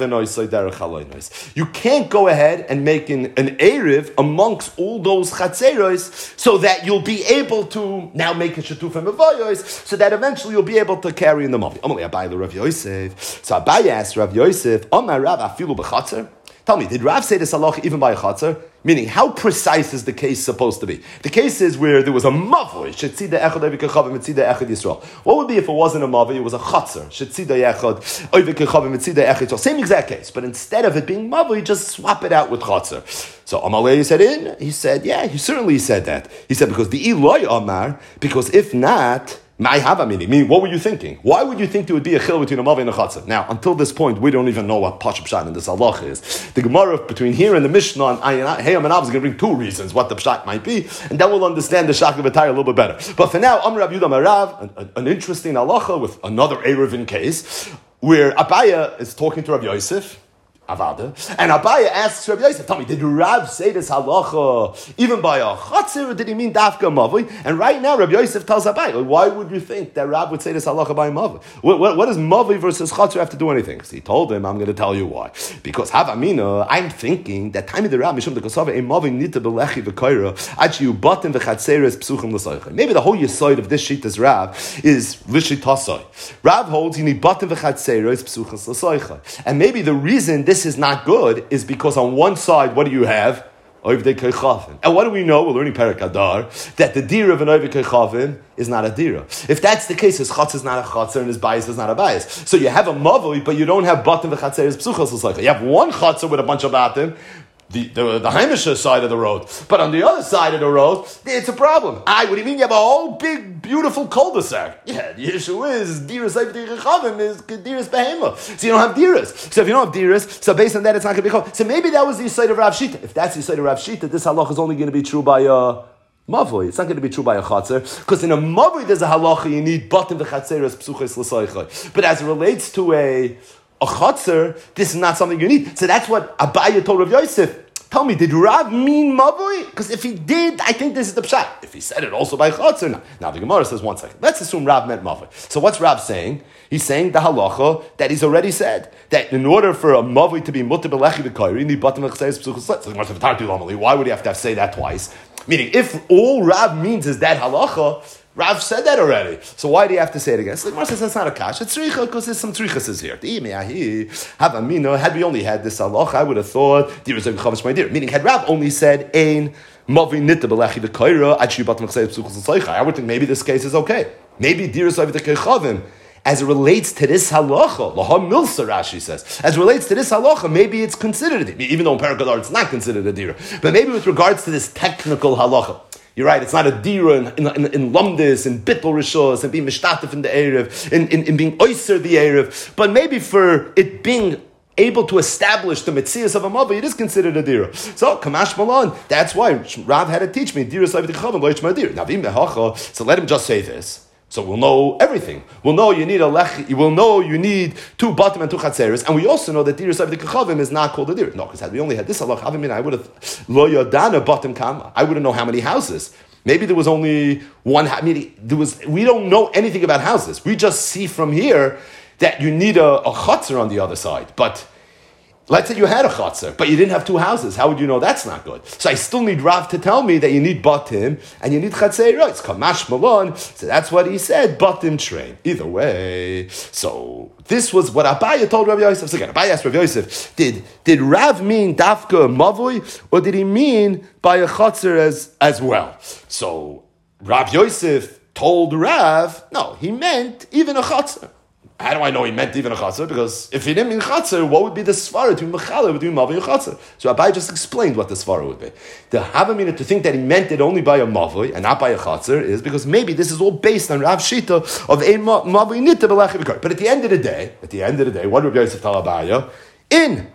can't go ahead and make an, an Erev amongst all those Chatzeros so that you'll be able to now make a Shetuf and Mavayos, so that eventually you'll be able to carry in the Mavi. Amalei Abai Rav Yosef. So Abai asked Rav Yosef, Amar Rav afilu b'chatzer? Tell me, did Rav say this halacha even by a chatzar? Meaning, how precise is the case supposed to be? The case is where there was a mavoi, shetzida echad oivik metzida echad Yisrael. What would be if it wasn't a mavoi, it was a chatzar, shetzida echad oivik metzida echad Yisrael. Same exact case, but instead of it being mavoi, just swap it out with chatzar. So Amalei said in, he said, yeah, he certainly said that. He said, because the Eloi Amar, because if not, my hava meaning. Meaning, what were you thinking? Why would you think there would be a chil between a mavi and a chatzah? Now, until this point, we don't even know what Pashup Pshat in this halach is. The Gemara between here and the Mishnah on Hayam and Av is going to bring two reasons what the Pshat might be, and then we'll understand the Shach of a little bit better. But for now, Amr Rav Yudah Marav, an, an interesting halacha with another Erevin case, where Abaya is talking to Rav Yosef, Avada. And Abaya asks Rav Yosef, tell me, did Rav say this halacha even by a chatzir, or did he mean dafka mavoi? And right now, Rav Yosef tells Abaya, why would you think that Rav would say this halacha by mavoi? What, what, what does mavoi versus chatzir have to do anything? So he told him, I'm going to tell you why. Because Havamina, I'm thinking that time of the Rav, Mishum the Kosava, a mavoi nita belechi v'koira, achi ubatim v'chatzeres psuchim l'soicha. Maybe the whole yisoid of this sheet as Rav is lishitasoi. Rav holds, you need batim v'chatzeres psuchim l'soicha. And maybe the reason this This is not good is because on one side, what do you have? And what do we know? We're learning Perek Adar that the dira of an Oived Kechavim is not a dira. If that's the case, his chutz is not a chutz and his bias is not a bias. So you have a mavoi, but you don't have batim v'chatzeres psuchos l'soicha. You have one chutz with a bunch of batim, the the, the Haimisha side of the road, but on the other side of the road, it's a problem. I, what do you mean? You have a whole big, beautiful cul-de-sac. Yeah, the issue is diras Oived is diras behema. So you don't have diras. So if you don't have diras, so based on that, it's not going to be called. So maybe that was the side of Rav Shita. If that's the side of Rav Shita, this halach is only going to be true by uh, Mavoi. It's not going to be true by a chatzar, because in a mavoi there's a halacha, you need batim v'chatzeres psuches l'soichai. But as it relates to a, a chatzar, this is not something you need. So that's what Abaya told Rav Yosef. Tell me, did Rav mean mavoi? Because if he did, I think this is the pshat. If he said it also by chatzar, no. Now the Gemara says, one second. Let's assume Rav meant mavoi. So what's Rav saying? He's saying the halacha that he's already said, that in order for a mavoi to be mutter b'lechi v'koyri, you need batim v'chatzeres psuches l'soichai. Why would he have to say that twice? Meaning, if all Rav means is that halacha, Rav said that already. So why do you have to say it again? So the Gemara says that's not a kash. It's tzricha, because there's some tzrichas here. Had we only had this halacha, I would have thought, meaning, had Rav only said, ein mavi nita b'lechi v'koyra, ad shibat m'chsei psuchos l'soichai, I would think maybe this case is okay. Maybe diras over the kechavim. As it relates to this halacha, Laha Milsa, Rashi says, as it relates to this halacha, maybe it's considered a dira, even though in Parakadar it's not considered a dira. But maybe with regards to this technical halacha, you're right, it's not a dira in, in, in, in lumdis, in bittul rishos, and being mishtatif in the Erev, in, in, in being oyser the Erev. But maybe for it being able to establish the metzias of a mavi, it is considered a dira. So, Kamash Malon, that's why Rav had to teach me, dira slavit chachavim, lo yishma dira. Now, v'im behacha, so let him just say this. So we'll know everything. We'll know you need a lech. We'll know you need two batim and two chatzeres, and we also know that diras of the kachavim is not called a dir. No, because had we only had this halach, I would have lo yodana batim kama. I wouldn't know how many houses. Maybe there was only one. I mean, there was. We don't know anything about houses. We just see from here that you need a, a chatzer on the other side, but. Let's say you had a chatzar, but you didn't have two houses. How would you know that's not good? So I still need Rav to tell me that you need batim and you need chatzei. It's kamash malon. So that's what he said, batim train. Either way. So this was what Abaya told Rav Yosef. So again, Abaya asked Rav Yosef, did, did Rav mean dafka mavui, or did he mean by a chatzar as, as well? So Rav Yosef told Rav, no, he meant even a chatzar. How do I know he meant even a chatzar? Because if he didn't mean chatzar, what would be the svara between mechala between mavi and chatzar? So Abai just explained what the svara would be. The havamina to think that he meant it only by a mavi and not by a chatzar is because maybe this is all based on Rav Shita of ein mavi nita b'lechi b'kar. But at the end of the day, at the end of the day, what did Rabbi Yosef tell Abaya? In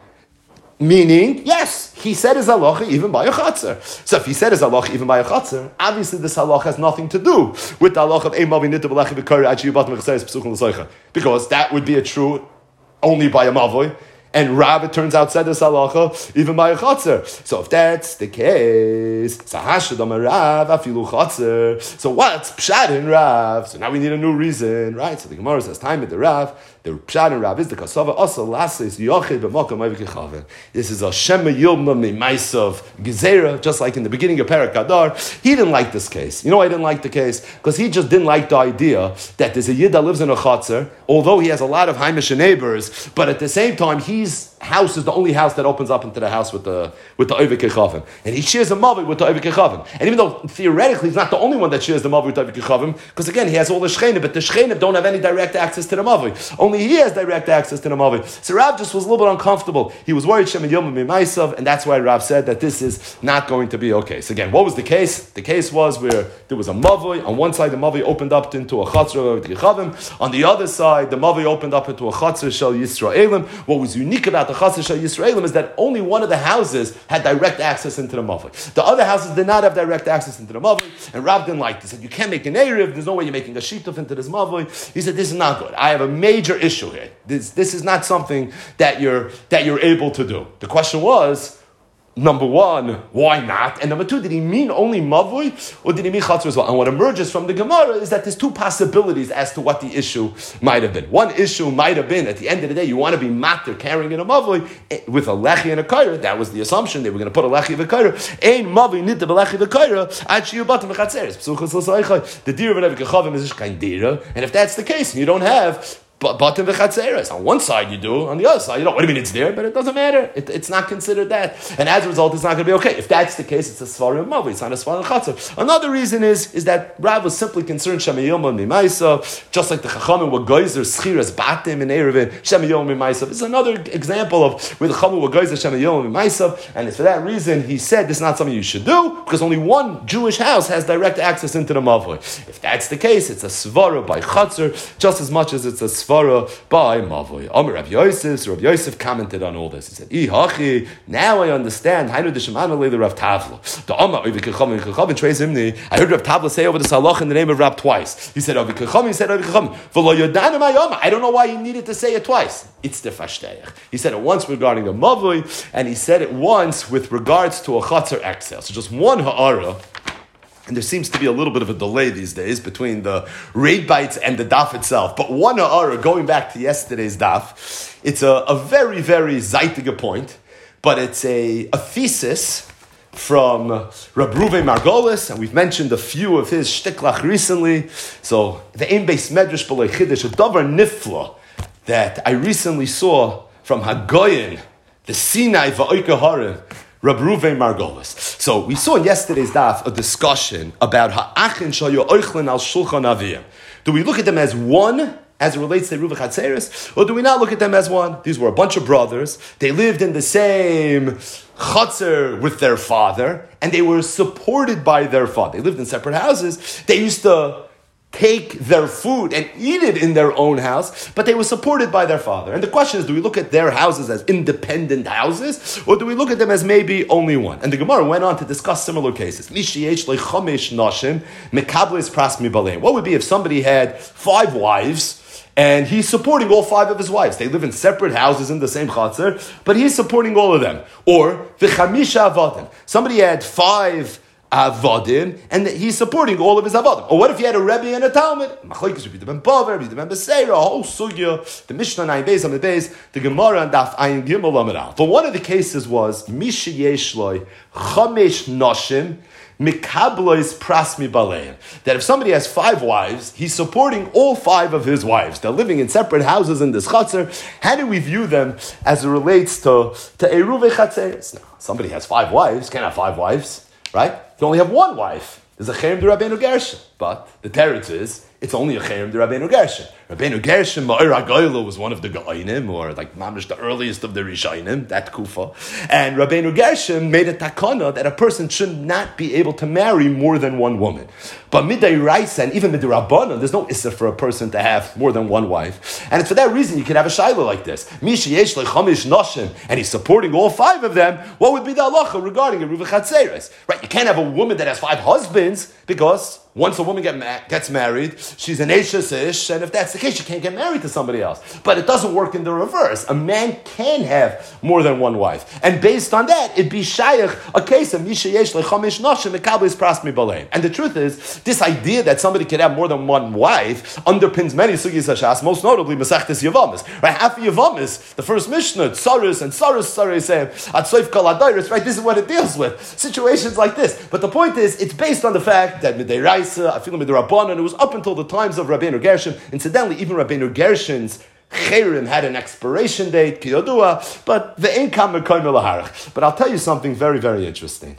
meaning, yes, he said his halacha even by a chatzar. So if he said his halacha even by a chatzar, obviously this halacha has nothing to do with the halacha of ein mavi nita b'lechi b'kar ad shibat mechseres psuchim l'soicha, because that would be a true only by a mavoi. And Rav, it turns out, said this halacha even by a chatzar. So if that's the case, sahashadam Rav afilu chatzar. So what's pshat in Rav? So now we need a new reason, right? So the Gemara says, time at the Rav. The pshat in Rav is the kasava also lasis yochid b'makom avik. This is a shema yilma meisav gezerah, just like in the beginning of Parak Kadar. He didn't like this case. You know why he didn't like the case? Because he just didn't like the idea that there's a yid that lives in a chatzar, although he has a lot of Haimish neighbors, but at the same time, he His house is the only house that opens up into the house with the with the Ovik Kechavim. And he shares a Mavi with the Ovik Kechavim. And even though theoretically he's not the only one that shares the Mavi with the Ovik Kechavim, because again, he has all the Shchenim, but the Shchenim don't have any direct access to the Mavi. Only he has direct access to the Mavi. So Rav just was a little bit uncomfortable. He was worried Shem Yom Mimaisav, and that's why Rav said that this is not going to be okay. So again, what was the case? The case was where there was a Mavi. On one side, the Mavi opened up into a Chatzra of Kechavim. On the other side, the Mavi opened up into a Chatzra Shel Yisraelim. What was unique about the Chatzar Shel Yisraelim is that only one of the houses had direct access into the Mavi. The other houses did not have direct access into the Mavi, and Rav didn't like this. He said, you can't make an Erev, there's no way you're making a Shituf into this Mavi. He said, this is not good. I have a major issue here. This, this is not something that you're, that you're able to do. The question was, number one, why not? And number two, did he mean only mavui or did he mean chatzar as well? And what emerges from the Gemara is that there's two possibilities as to what the issue might have been. One issue might have been, at the end of the day, you want to be matter carrying in a mavui with a lechi and a kaira. That was the assumption. They were going to put a lechi and a kaira. Ein mavui nita b'lechi v'kaira ad shiyu batim v'chatzeres. Psuchas l'saycha. The dira v'nev kechavim is kind dira. And if that's the case, and you don't have But batim v'chatzeres. On one side you do, on the other side you don't. What do you mean it's there? But it doesn't matter. It, it's not considered that. And as a result, it's not going to be okay. If that's the case, it's a svarim mavi. It's not a svarim chatzar. Another reason is, is that Rav was simply concerned shemayom mimaisa, just like the chachamim were geyser schiras batim and erevin shemayom mimaisa. It's another example of where the chachamim were geyser shemayom mimaisa, and it's for that reason he said this is not something you should do because only one Jewish house has direct access into the mavi. If that's the case, it's a svara by chatzar just as much as it's a svara svara by Mavoi. Amar Rav Yosef, so Rav Yosef commented on all this. He said, Ihachi, now I understand. Hainu d'shemana leila Rav Tavla. The Amar Ovi Kechavim Kechavim Treis Himni. I heard Rav Tavla say over the Salach in the name of Rav twice. He said Ovi Kechavim, he said Ovi Kechavim. V'lo yodanim hayom. I don't know why he needed to say it twice. It's the fashteich. He said it once regarding a Mavoi, and he said it once with regards to a Chatzar exile. So just one ha'ara. And there seems to be a little bit of a delay these days between the raid bites and the daf itself. But one ha'ara, going back to yesterday's daf, it's a, a very, very zaitige point, but it's a, a thesis from Reb Ruven Margolis, and we've mentioned a few of his shtiklach recently. So the Ein Beis Medrash B'lei Chiddush, a davar nifla that I recently saw from Hagoyin, the Sinai Va'oike Harim, Reb Ruven Margolis. So we saw in yesterday's daf a discussion about ha'achin shayu oichlin al shulchan aviyim. Do we look at them as one, as it relates to Ruva Chatzeres, or do we not look at them as one? These were a bunch of brothers. They lived in the same chatzer with their father, and they were supported by their father. They lived in separate houses. They used to take their food and eat it in their own house, but they were supported by their father. And the question is, do we look at their houses as independent houses, or do we look at them as maybe only one? And the Gemara went on to discuss similar cases. What would be if somebody had five wives, and he's supporting all five of his wives? They live in separate houses in the same chatzar, but he's supporting all of them. Or, v'chamisha avadim. Somebody had five Avadim, and he's supporting all of his Avadim. Or what if you had a Rebbe and a Talmud? Machlokes Rebbe ben Baver, Rebbe ben Beseira, a whole sugya, the Mishnah nine Beis on the Beis, the Gemara and Daf Ayin Gimel Amid Al. But one of the cases was Misha Yeshloi Chamesh Noshim Mikablois Prasmi Baleim. That if somebody has five wives, he's supporting all five of his wives. They're living in separate houses in this chatzar. How do we view them as it relates to to Eruve Chatzeres? No, somebody has five wives, can't have five wives. Right? You only have one wife. There's a Cherem de Rabbeinu Gershon. But the teretz is, it's only a Cherem de Rabbeinu Gershon. Rabbeinu Gershon, Ma'ir HaGoyla, was one of the Goinim, or like Mamish, the earliest of the Rishainim, that Kufa. And Rabbeinu Gershon made a takana that a person should not be able to marry more than one woman. But Midday Raisa, and even Midday Rabbanon, there's no issa for a person to have more than one wife. And it's for that reason you can have a shaila like this. Misha Yesh Chamish Noshim, and he's supporting all five of them. What would be the halacha regarding a Ruva Chatzeres? Right? You can't have a woman that has five husbands, because once a woman get ma- gets married, she's an Eishes Ish, and if that's the case, she can't get married to somebody else. But it doesn't work in the reverse. A man can have more than one wife. And based on that, it'd be Shayach, a case of Misha Yesh Chamish Noshim, Mekablis Prasmi Baleim. And the truth is, this idea that somebody could have more than one wife underpins many sugis hashas, most notably Masechtes Yavamis. Right? Half of Yavamis, the first Mishnah, Tsaris and Tsaris, Tsaris, Atsoif Kal Adairis, right? This is what it deals with. Situations like this. But the point is, it's based on the fact that Midei Raisa, Afilim Midei Rabbanon, it was up until the times of Rabbeinu Gershon. Incidentally, even Rabbeinu Gershon's Cherim had an expiration date, Kiyodua, but the Einkam Mekoim Elaharach. But I'll tell you something very, very interesting.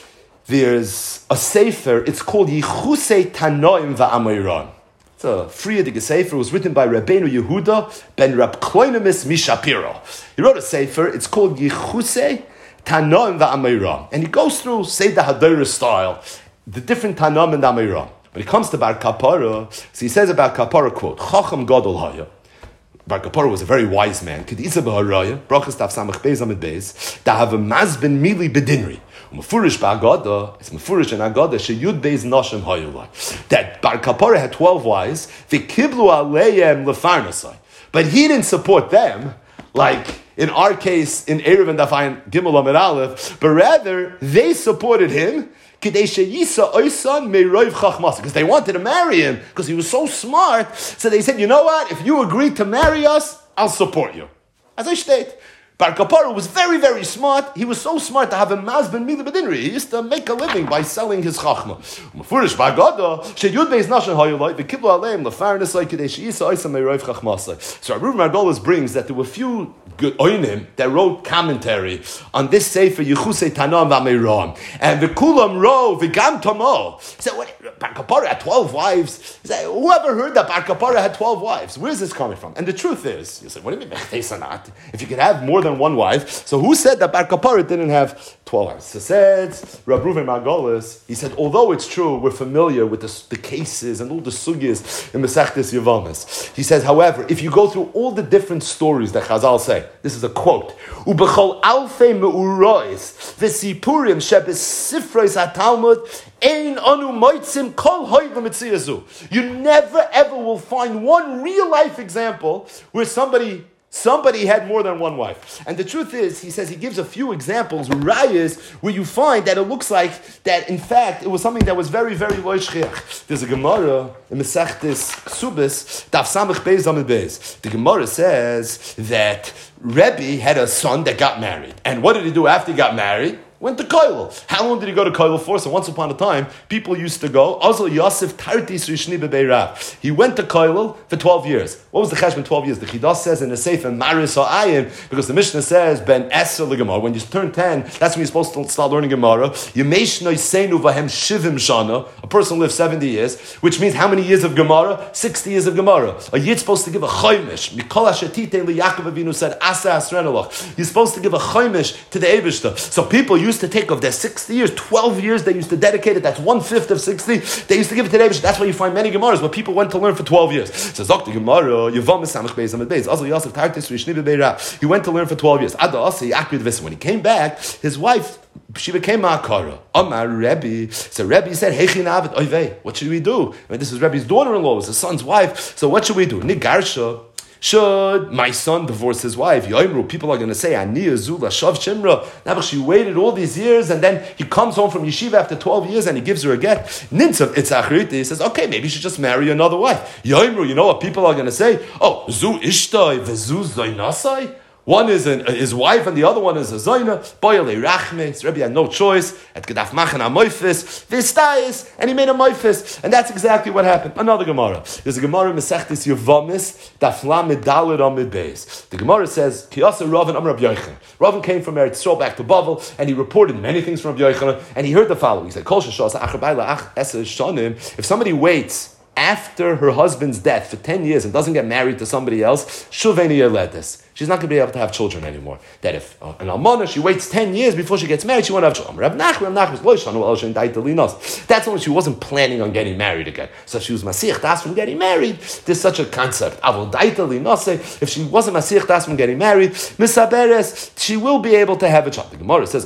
There's a sefer, it's called Yichusei Tanoim Va'amayron. It's a Friedige sefer. It was written by Rabbeinu Yehuda ben Rab Kloinimus Mishapiro. He wrote a sefer, it's called Yichusei Tanoim Va'amayron. And he goes through, say, the Hadorah style, the different Tanoim and Amayron. When it comes to Bar Kapara, so he says about Kapara, quote, Chacham Gadol Haya. Bar Kapara was a very wise man. K'di'isa b'haraya, brachas taf samach beis amid beis, to have a mazben mili bedinri. Mefurish ba'agada, it's mefurish in agada, sheyud beis noshim hayulai. That Bar Kapara had twelve wives, v'kiblu aleyem lefarnasai. But he didn't support them, like in our case, in Erev and Dafayin Gimel Amid Aleph, but rather, they supported him, because they wanted to marry him, because he was so smart. So they said, you know what? If you agree to marry us, I'll support you. As I state, Bar Kapara was very, very smart. He was so smart to have a mazben mili bedinri. He used to make a living by selling his chachma. Mefurish ba'agada, sheyud beis nashon hayolai, v'kiblu aleim lefarnesai k'dei she'isa oisam me'roiv chachmasai. So Rabbi Margolis brings that there were few good oinim that wrote commentary on this sefer Yichusei Tanam v'Ameiram, and the kulam ro v'gam tomo. So what Bar Kapara had twelve wives. He said, whoever heard that Bar Kapara had twelve wives? Where's this coming from? And the truth is, you say, what do you mean, Mechtes? If you could have more than one wife, so who said that Bar Kapara didn't have twelve wives? So said Rav Ruven Margolis, he said, although it's true, we're familiar with the, the cases and all the sugyas in Masechtes Yevamos. He says, however, if you go through all the different stories that Chazal say, this is a quote, Ubechol alfei meurois v'sipurim shebesifrois haTalmud ein anu moitzim kol hoy v'metziyazu. You never ever will find one real life example where somebody Somebody had more than one wife. And the truth is, he says, he gives a few examples, rayas, where you find that it looks like that, in fact, it was something that was very, very loy shchiach. There's a Gemara in Masechtes Ksubis, Daf Samech Beis Amud Beis. The Gemara says that Rebbe had a son that got married. And what did he do after he got married? Went to Koilel. How long did he go to Koilel for? So once upon a time, people used to go. Azal Yosef Tartis Rishni Bebeirav. He went to Koilel for twelve years. What was the cheshbon twelve years? The Chidas says in the Sefer Maris Ha'ayin, because the Mishnah says Ben Eser L'Gemara. When you turn ten, that's when you're supposed to start learning Gemara. Yemesh Noisenu Vahem Shivim Shana. A person lives seventy years, which means how many years of Gemara? Sixty years of Gemara. A yid's supposed to give a chaymish. Mikol Hashetite L'Yaakov Avinu said Asa Asrenalach. You're supposed to give a chaymish to the Eivishter. So people used to take of their sixty years, twelve years, they used to dedicate it. That's one-fifth of sixty. They used to give it to the Eivishter. That's why you find many Gemaras where people went to learn for twelve years. So Zok Gemara, Yevam Samech Beis Amud Beis. Azal Yosef Tartis Rishni Bebeirav. He went to learn for twelve years. Ada Asi Akrid Vesen. When he came back, his wife, she became Ma'akara. Amar Rebbe. So Rebbe said, Heichin Avet Oivei. What should we do? I mean, this is Rebbe's daughter-in-law, it was his son's wife. So what should we do? Nigarsha. Should my son divorce his wife? Yoimru, people are going to say, Ani Azula Shav Shimra. Now, she waited all these years, and then he comes home from yeshiva after twelve years, and he gives her a get. Nintzav Itzachriti, he says, okay, maybe you should just marry another wife. Yoimru, you know what people are going to say? Oh, Zu Ishtai Vezu Zainasai. One is an, uh, his wife, and the other one is a Zaina. Boyale Rachme. So Rebbe had no choice. At Gedaf Machen HaMoifis. Vistayis. And he made a Moifis. And that's exactly what happened. Another Gemara. There's a Gemara in Masechtes Yevamis. Daf Lamed Daled Amud Beis. The Gemara says, Kiyasa Ravan Am Rabbi Yochanan. Ravan came from Eretz Yisrael back to Bavel, and he reported many things from Rabbi Yochanan, and he heard the following. He said, Kol Shashas Achar Baila Ach Eser Shanim. If somebody waits after her husband's death for ten years and doesn't get married to somebody else, Shuveni Yeledes. She's not going to be able to have children anymore. That if uh, an almana, she waits ten years before she gets married, she won't have children. That's when she wasn't planning on getting married again. So she was Masich Das from getting married. There's such a concept. If she wasn't Masich Das from getting married, Misaberes, she will be able to have a child. The Gemara says,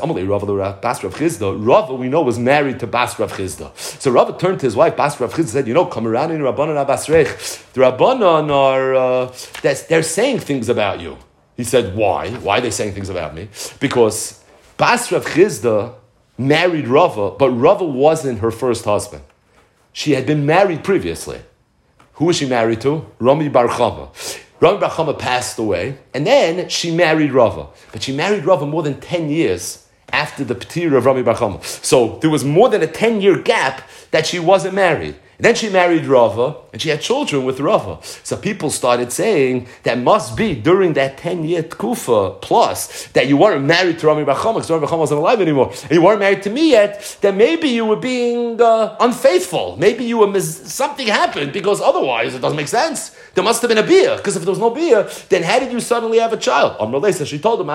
Rava, we know, was married to Bas Rav Chizda. So Rava turned to his wife, Bas Rav Chizda, and said, you know, come around in Rabbanan Abasrech. The Rabbanan are, uh, they're saying things about you. He said, why? Why are they saying things about me? Because Bas Rav Chizda married Rava, but Rava wasn't her first husband. She had been married previously. Who was she married to? Rami Bar Chama. Rami Bar Chama passed away, and then she married Rava. But she married Rava more than ten years after the P'tir of Rami Bar Chama. So there was more than a ten-year gap that she wasn't married. And then she married Rava, and she had children with Rava. So people started saying that must be during that ten-year tkufa plus that you weren't married to Rami Bar Chama because Rami Bar Chama wasn't alive anymore, and you weren't married to me yet, then maybe you were being uh, unfaithful. Maybe you were mis- something happened, because otherwise it doesn't make sense. There must have been a beer, because if there was no beer, then how did you suddenly have a child? Amrullah, she told him,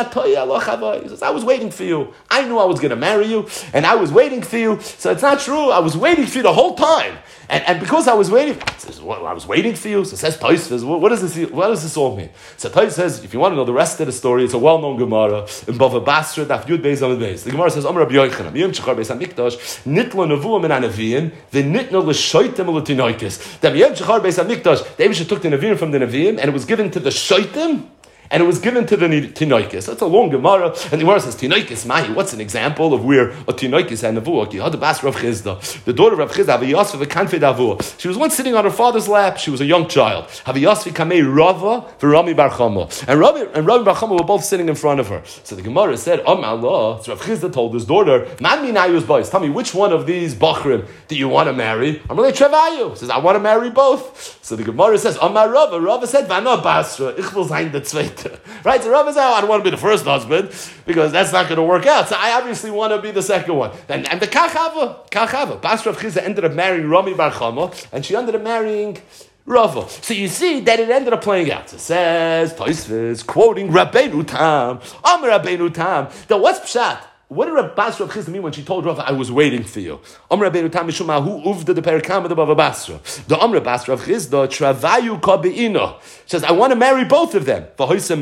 he says, I was waiting for you. I knew I was going to marry you, and I was waiting for you. So it's not true. I was waiting for you the whole time. And, and because I was waiting, says, well, I was waiting for you. So it says Tosfos, what, what does this? What does this all mean? So Tosfos says, if you want to know the rest of the story, it's a well-known Gemara in Bava Basra, Daf Yud Beis Amud Beis. The Gemara says, Amar Rabbi Yochanan, Yom Shachar Beis Hamikdash, Nitlo Nevuah Min Hanaviyim, V'Nitno L'Shoitim L'Tinoikis. That Yom Shachar Beis Hamikdash, the Eibusha took the Neviim from the Neviim, and it was given to the Shoitim, and it was given to the Tinoikis. That's a long Gemara. And the Gemara says, Tinoikis Mahi. What's an example of where a Tinoikis had Nevuah? Yehada Bas Rav Chizda. The daughter of Rav Chizda, Haviyasvi v'Kanfei Davua. She was once sitting on her father's lap. She was a young child. Haviyasvi Kamei Rava v'Rami Bar Chama. And Rami, and Rami Bar Chama were both sitting in front of her. So the Gemara said, Oh Allah. So Rav Chizda told his daughter, Man minayus boys. Tell me, which one of these Bachrim do you want to marry? I'm really Trevayu. Says, I want to marry both. So the Gemara says, Amar Rava. Rava said, Vana Basra. Ich will sein the zweite. to. Right? So Rav says, oh, I don't want to be the first husband because that's not going to work out. So I obviously want to be the second one. And, and the Kachava, Kachava, Bas Rav Chizda ended up marrying Rami Bar Chama, and she ended up marrying Rava. So you see that it ended up playing out. It says, Tosfos, quoting Rabbeinu Tam, Amar Rabbeinu Tam. Now what's Pshat? What did Bas Rav Chizda mean when she told Rava, I was waiting for you? Amar Rabbeinu Tam Mishuma Hu Uvda the Perikam of Bava Basra. The Amar Bas Rav Chizda Travayu Kabeino. She says, I want to marry both of them.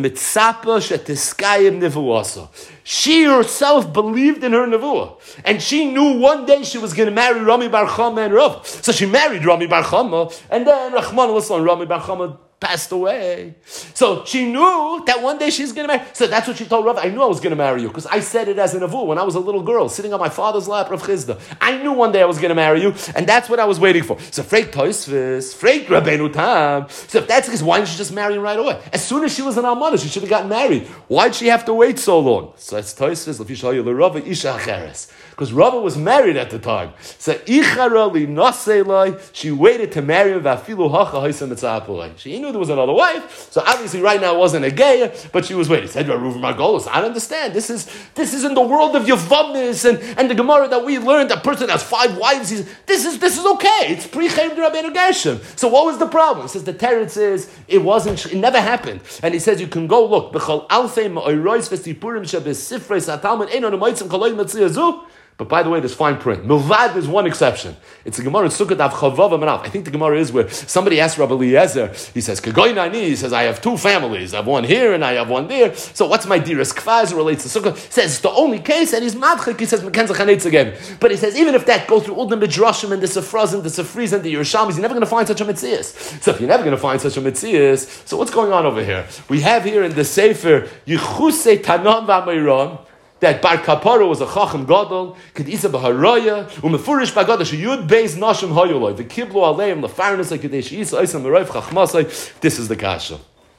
She herself believed in her nevuah. And she knew one day she was going to marry Rami Bar Chama and Rav. So she married Rami Bar Chama, and then Rahman al Rami Bar Chama passed away. So she knew that one day she's going to marry. So that's what she told Rav. I knew I was going to marry you because I said it as a nevuah when I was a little girl sitting on my father's lap, Rav Chizda. I knew one day I was going to marry you, and that's what I was waiting for. So Freik Tosfos, Freik Rabbeinu Tam. So if that's the case, why didn't she just marry him right away? As soon as she was an almana, she should have gotten married. Why'd she have to wait so long? So it's Tosfos, Lefishayu L'Rava Isha Acheres. Because Rava was married at the time. So Icharali Naselai, she waited to marry him. Vafilu Hacha Haisa Mitzapulai. She knew there was another wife. So obviously, right now it wasn't a gay, but she was waiting. Said Reuven Margolis, I don't understand. This is this is in the world of Yavamis and, and the Gemara that we learned. A person has five wives. He's, this is this is okay. It's pre Chaim Rabbeinu Gershom. So what was the problem? He says the teretz is it wasn't. It never happened. And he says you can go look. B'chol Alfei Ma'oros V'Sipurim Shebesifrei Satalmud Einon U'Moitzim Koloy Metziazu. But by the way, there's fine print. Milvad is one exception. It's the Gemara in Sukkot Av Chavav Amanav. I think the Gemara is where somebody asked Rabbi Eliezer, he says, Kagoy Nani, he says, I have two families. I have one here and I have one there. So what's my dearest kfaz relates to Sukkot? He says, it's the only case, and he's madchik, he says, Mekenza Chanetz again. But he says, even if that goes through all the Midrashim and the Sefraz and the Sefriz and the Yerushalmis, you're never going to find such a Metzias. So if you're never going to find such a Metzias, so what's going on over here? We have here in the Sefer, Yichusei Tanan V'Ameiron, that Bar Kapara was a Chacham Gadol, Kedisa B'Haraya, Umefurish B'Gadol, Sheyud Beis Nashim Hayoloi, the Kiblu Aleim, Lefarnas, Kedesh Yisa, Eisam Meroiv Chachmasai. This is the Kasha.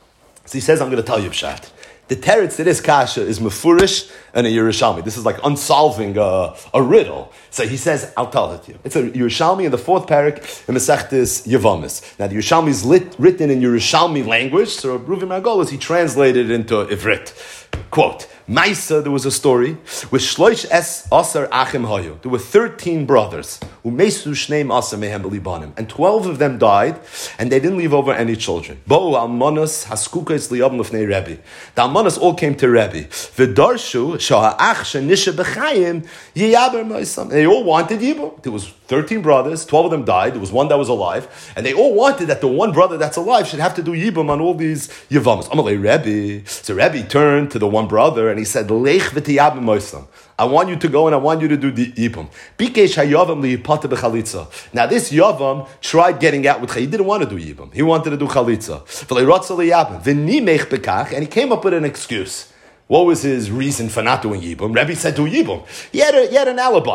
So he says, I'm going to tell you Pshat. The teretz to this Kasha is Mefurish and a Yerushalmi. This is like unsolving a, a riddle. So he says, I'll tell it to you. It's a Yerushalmi in the fourth parak in Masechtes Yevamis. Now the Yerushalmi is lit, written in Yerushalmi language, so Reuven Margolis, he translated it into Ivrit. Quote, Maisa, there was a story with Shloish es Asar Achim Hayu. There were thirteen brothers, Umesu Shneim Asar Mehem B'Libanim, and twelve of them died, and they didn't leave over any children. Bo Almanos Haskukos Liyabim Lefnei Rebbe. The Almanos all came to Rebbe. V'darshu Sha'ach Shenisha B'Chayim Yiyaber Ma'isam. They all wanted Yibum. There was thirteen brothers, twelve of them died. There was one that was alive, and they all wanted that the one brother that's alive should have to do Yibum on all these Yivamos. Amalei Rebbe. So Rebbe turned to the one brother and he said, Lech v'tiyabim moisam. I want you to go and I want you to do the Yibum. Bikesh hayavam liyipata b'chalitza. Now this Yavam tried getting out with He didn't want to do Yibum. He wanted to do Chalitza. V'lei rotza liyabim. V'nimech bekach. And he came up with an excuse. What was his reason for not doing Yibum? Rebbe said do Yibum. He had, a, he had an alibi.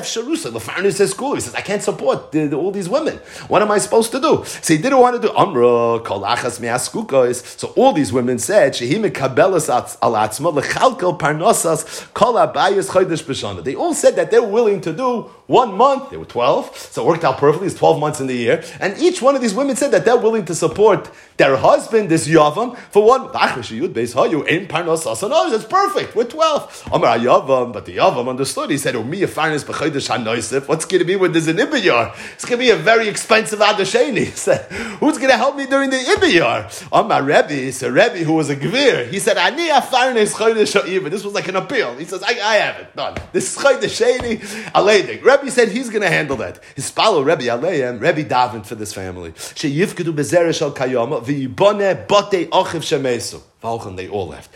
The says school. He says, I can't support the, the, all these women. What am I supposed to do? So he didn't want to do Amra, Kol Achas Me'askukos. So all these women said, Shehi mekabelas al atzma lechalkel parnosas kol abayis chodesh b'shana. They all said that they were willing to do one month. They were twelve. So it worked out perfectly. It's twelve months in the year. And each one of these women said that they're willing to support their husband, this Yavam, for one. Oh, that's perfect. We're twelve. Amar Yavam, but the Yavam understood. He said, what's going to be when there's an Ibiyar? It's going to be a very expensive Adasheni. He said, who's going to help me during the Ibiyar? Amar Rebbe, so Rebbe, who was a Gvir, he said, this was like an appeal. He says, I, I have it. Done. This is Chodesheni Aleidik. Rebbe said he's going to handle that. His palo Rebbe Aleim, Rebbe davened for this family. Sheyivkedu bezeresh al kayama v'yibone bote ochiv shemesu. They all left.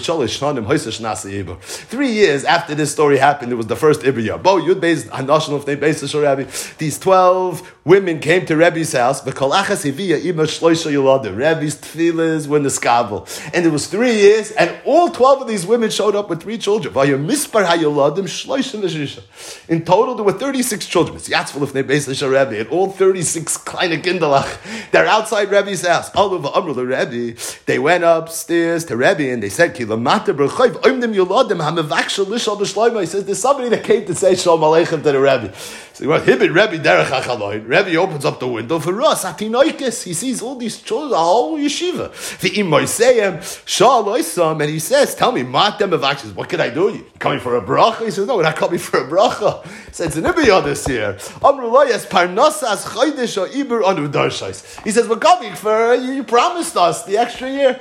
Three years after this story happened, it was the first Ibiyah. Bo Yud Beis Hanashon of Beis Rebbe. These twelve women came to Rebbe's house. Rebbe's tefillahs were in the skavel. And it was three years, and all twelve of these women showed up with three children. In total, there were thirty-six children. And all thirty-six kleine kinderlach. They're outside Rebbe's house. They went up, upstairs to Rebbe and they said, Ki lamata b'rchayv oimdim yoladim hamevakshel lishal b'shloimo. He says, there's somebody that came to say Shalom Aleichem to the Rebbe. So he went, Hibid Rebbe derech hachaloin. Rebbe opens up the window for us, atinoikis. He sees all these children, a whole yeshiva. V'im moiseyem, shal oisam, and he says, tell me, matem mevakshel, what can I do? You coming for a bracha? He says, no, we're not coming for a bracha. He says, it's an ibiyah this year. Amrulayas parnasas chaydish o ibur anu darshais. He says, we're coming for, you, you promised us the extra year.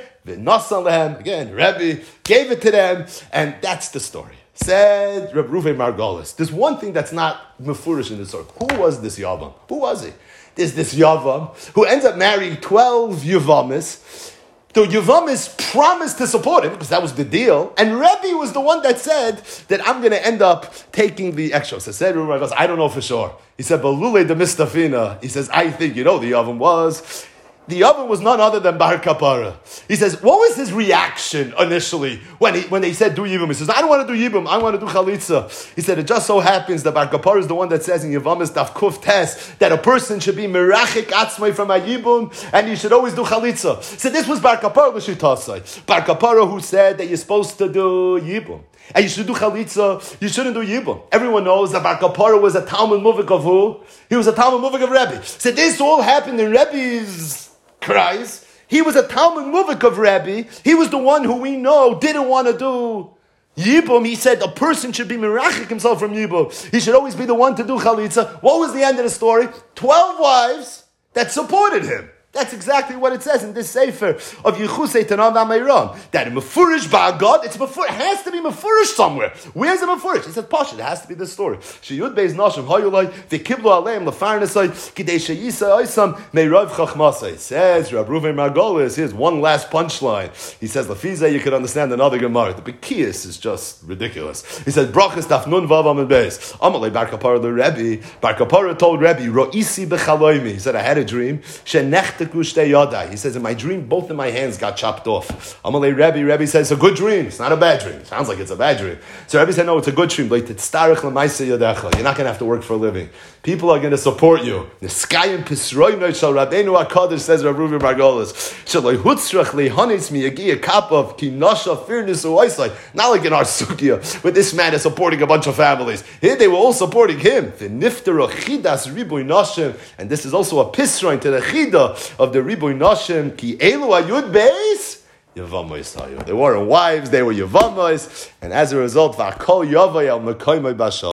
Again, Rebbe gave it to them, and that's the story. Said Reb Reuven Margolis. There's one thing that's not mefurish in this story. Who was this Yavam? Who was he? There's this Yavam who ends up marrying twelve Yavamis. The Yavamis promised to support him because that was the deal, and Rebbe was the one that said that I'm going to end up taking the extra. So said Reb Margolis, I don't know for sure. He said, but Lule de Mistafina. He says, I think you know the Yavam was. The oven was none other than Bar Kapara. He says, what was his reaction initially when he when they said do Yibum? He says, I don't want to do Yibum, I want to do Chalitza. He said, it just so happens that Bar Kapara is the one that says in Yavamis Daf Kuf Tes that a person should be Merachik Atzmai from a Yibum and you should always do Chalitza. So this was Bar Kapara L'Shitasai. Bar Kapara who said that you're supposed to do Yibum. And you should do Chalitza, you shouldn't do Yibum. Everyone knows that Bar Kapara was a Talmud Muvik of who? He was a Talmud Muvik of Rebbe. So this all happened in Rebbe's cries. He was a Talmud Muvik of Rebbe. He was the one who we know didn't want to do Yibum. He said a person should be merachik himself from Yibum. He should always be the one to do Chalitza. What was the end of the story? Twelve wives that supported him. That's exactly what it says in this sefer of Yechusei Tanam V'Ameiram. That in Mefurish Ba'agad, it's Mefurish. It has to be Mefurish somewhere. Where's the Mefurish? He said, Pasha, it has to be this story. Sheyud Beis Nashim Hayulai V'Kiblu Aleim Lefarnesai Kidei Sheyisa Oisam Meirav Chachmasai. It says Reb Reuven Margolis. Here's one last punchline. He says Lefiza you could understand another Gemara. The Bekias is just ridiculous. He says Brachas Daf Nun Vav Amud Beis Amalei Bar Kapara the Rebbe. Bar Kapara told Rebbe Roisi B'Chaloimi. He said I had a dream. Shenech He says, in my dream, both of my hands got chopped off. Amalei Rebbe, Rebbe says, it's a good dream. It's not a bad dream. It sounds like it's a bad dream. So Rebbe said, no, it's a good dream. You're not going to have to work for a living. People are going to support you. Niskayim Pisroino Shal Rabbeinu HaKadosh, says Reb Reuven Margolis. Shaloi Hutzrach Lehanis Mi Yagi a cup of Kinasha Firnis Uwaisai. Not like in our Sukya, but this man is supporting a bunch of families. Here they were all supporting him. The Nifter Chidas Riboy Nashim. And this is also a Pisroin to the Chida of the Riboy Nashim. Ki Elu Ayud Beis. Yavamois. They weren't wives, they were Yavamois. And as a result, V'akol Yavai al Mekoimai Bashal.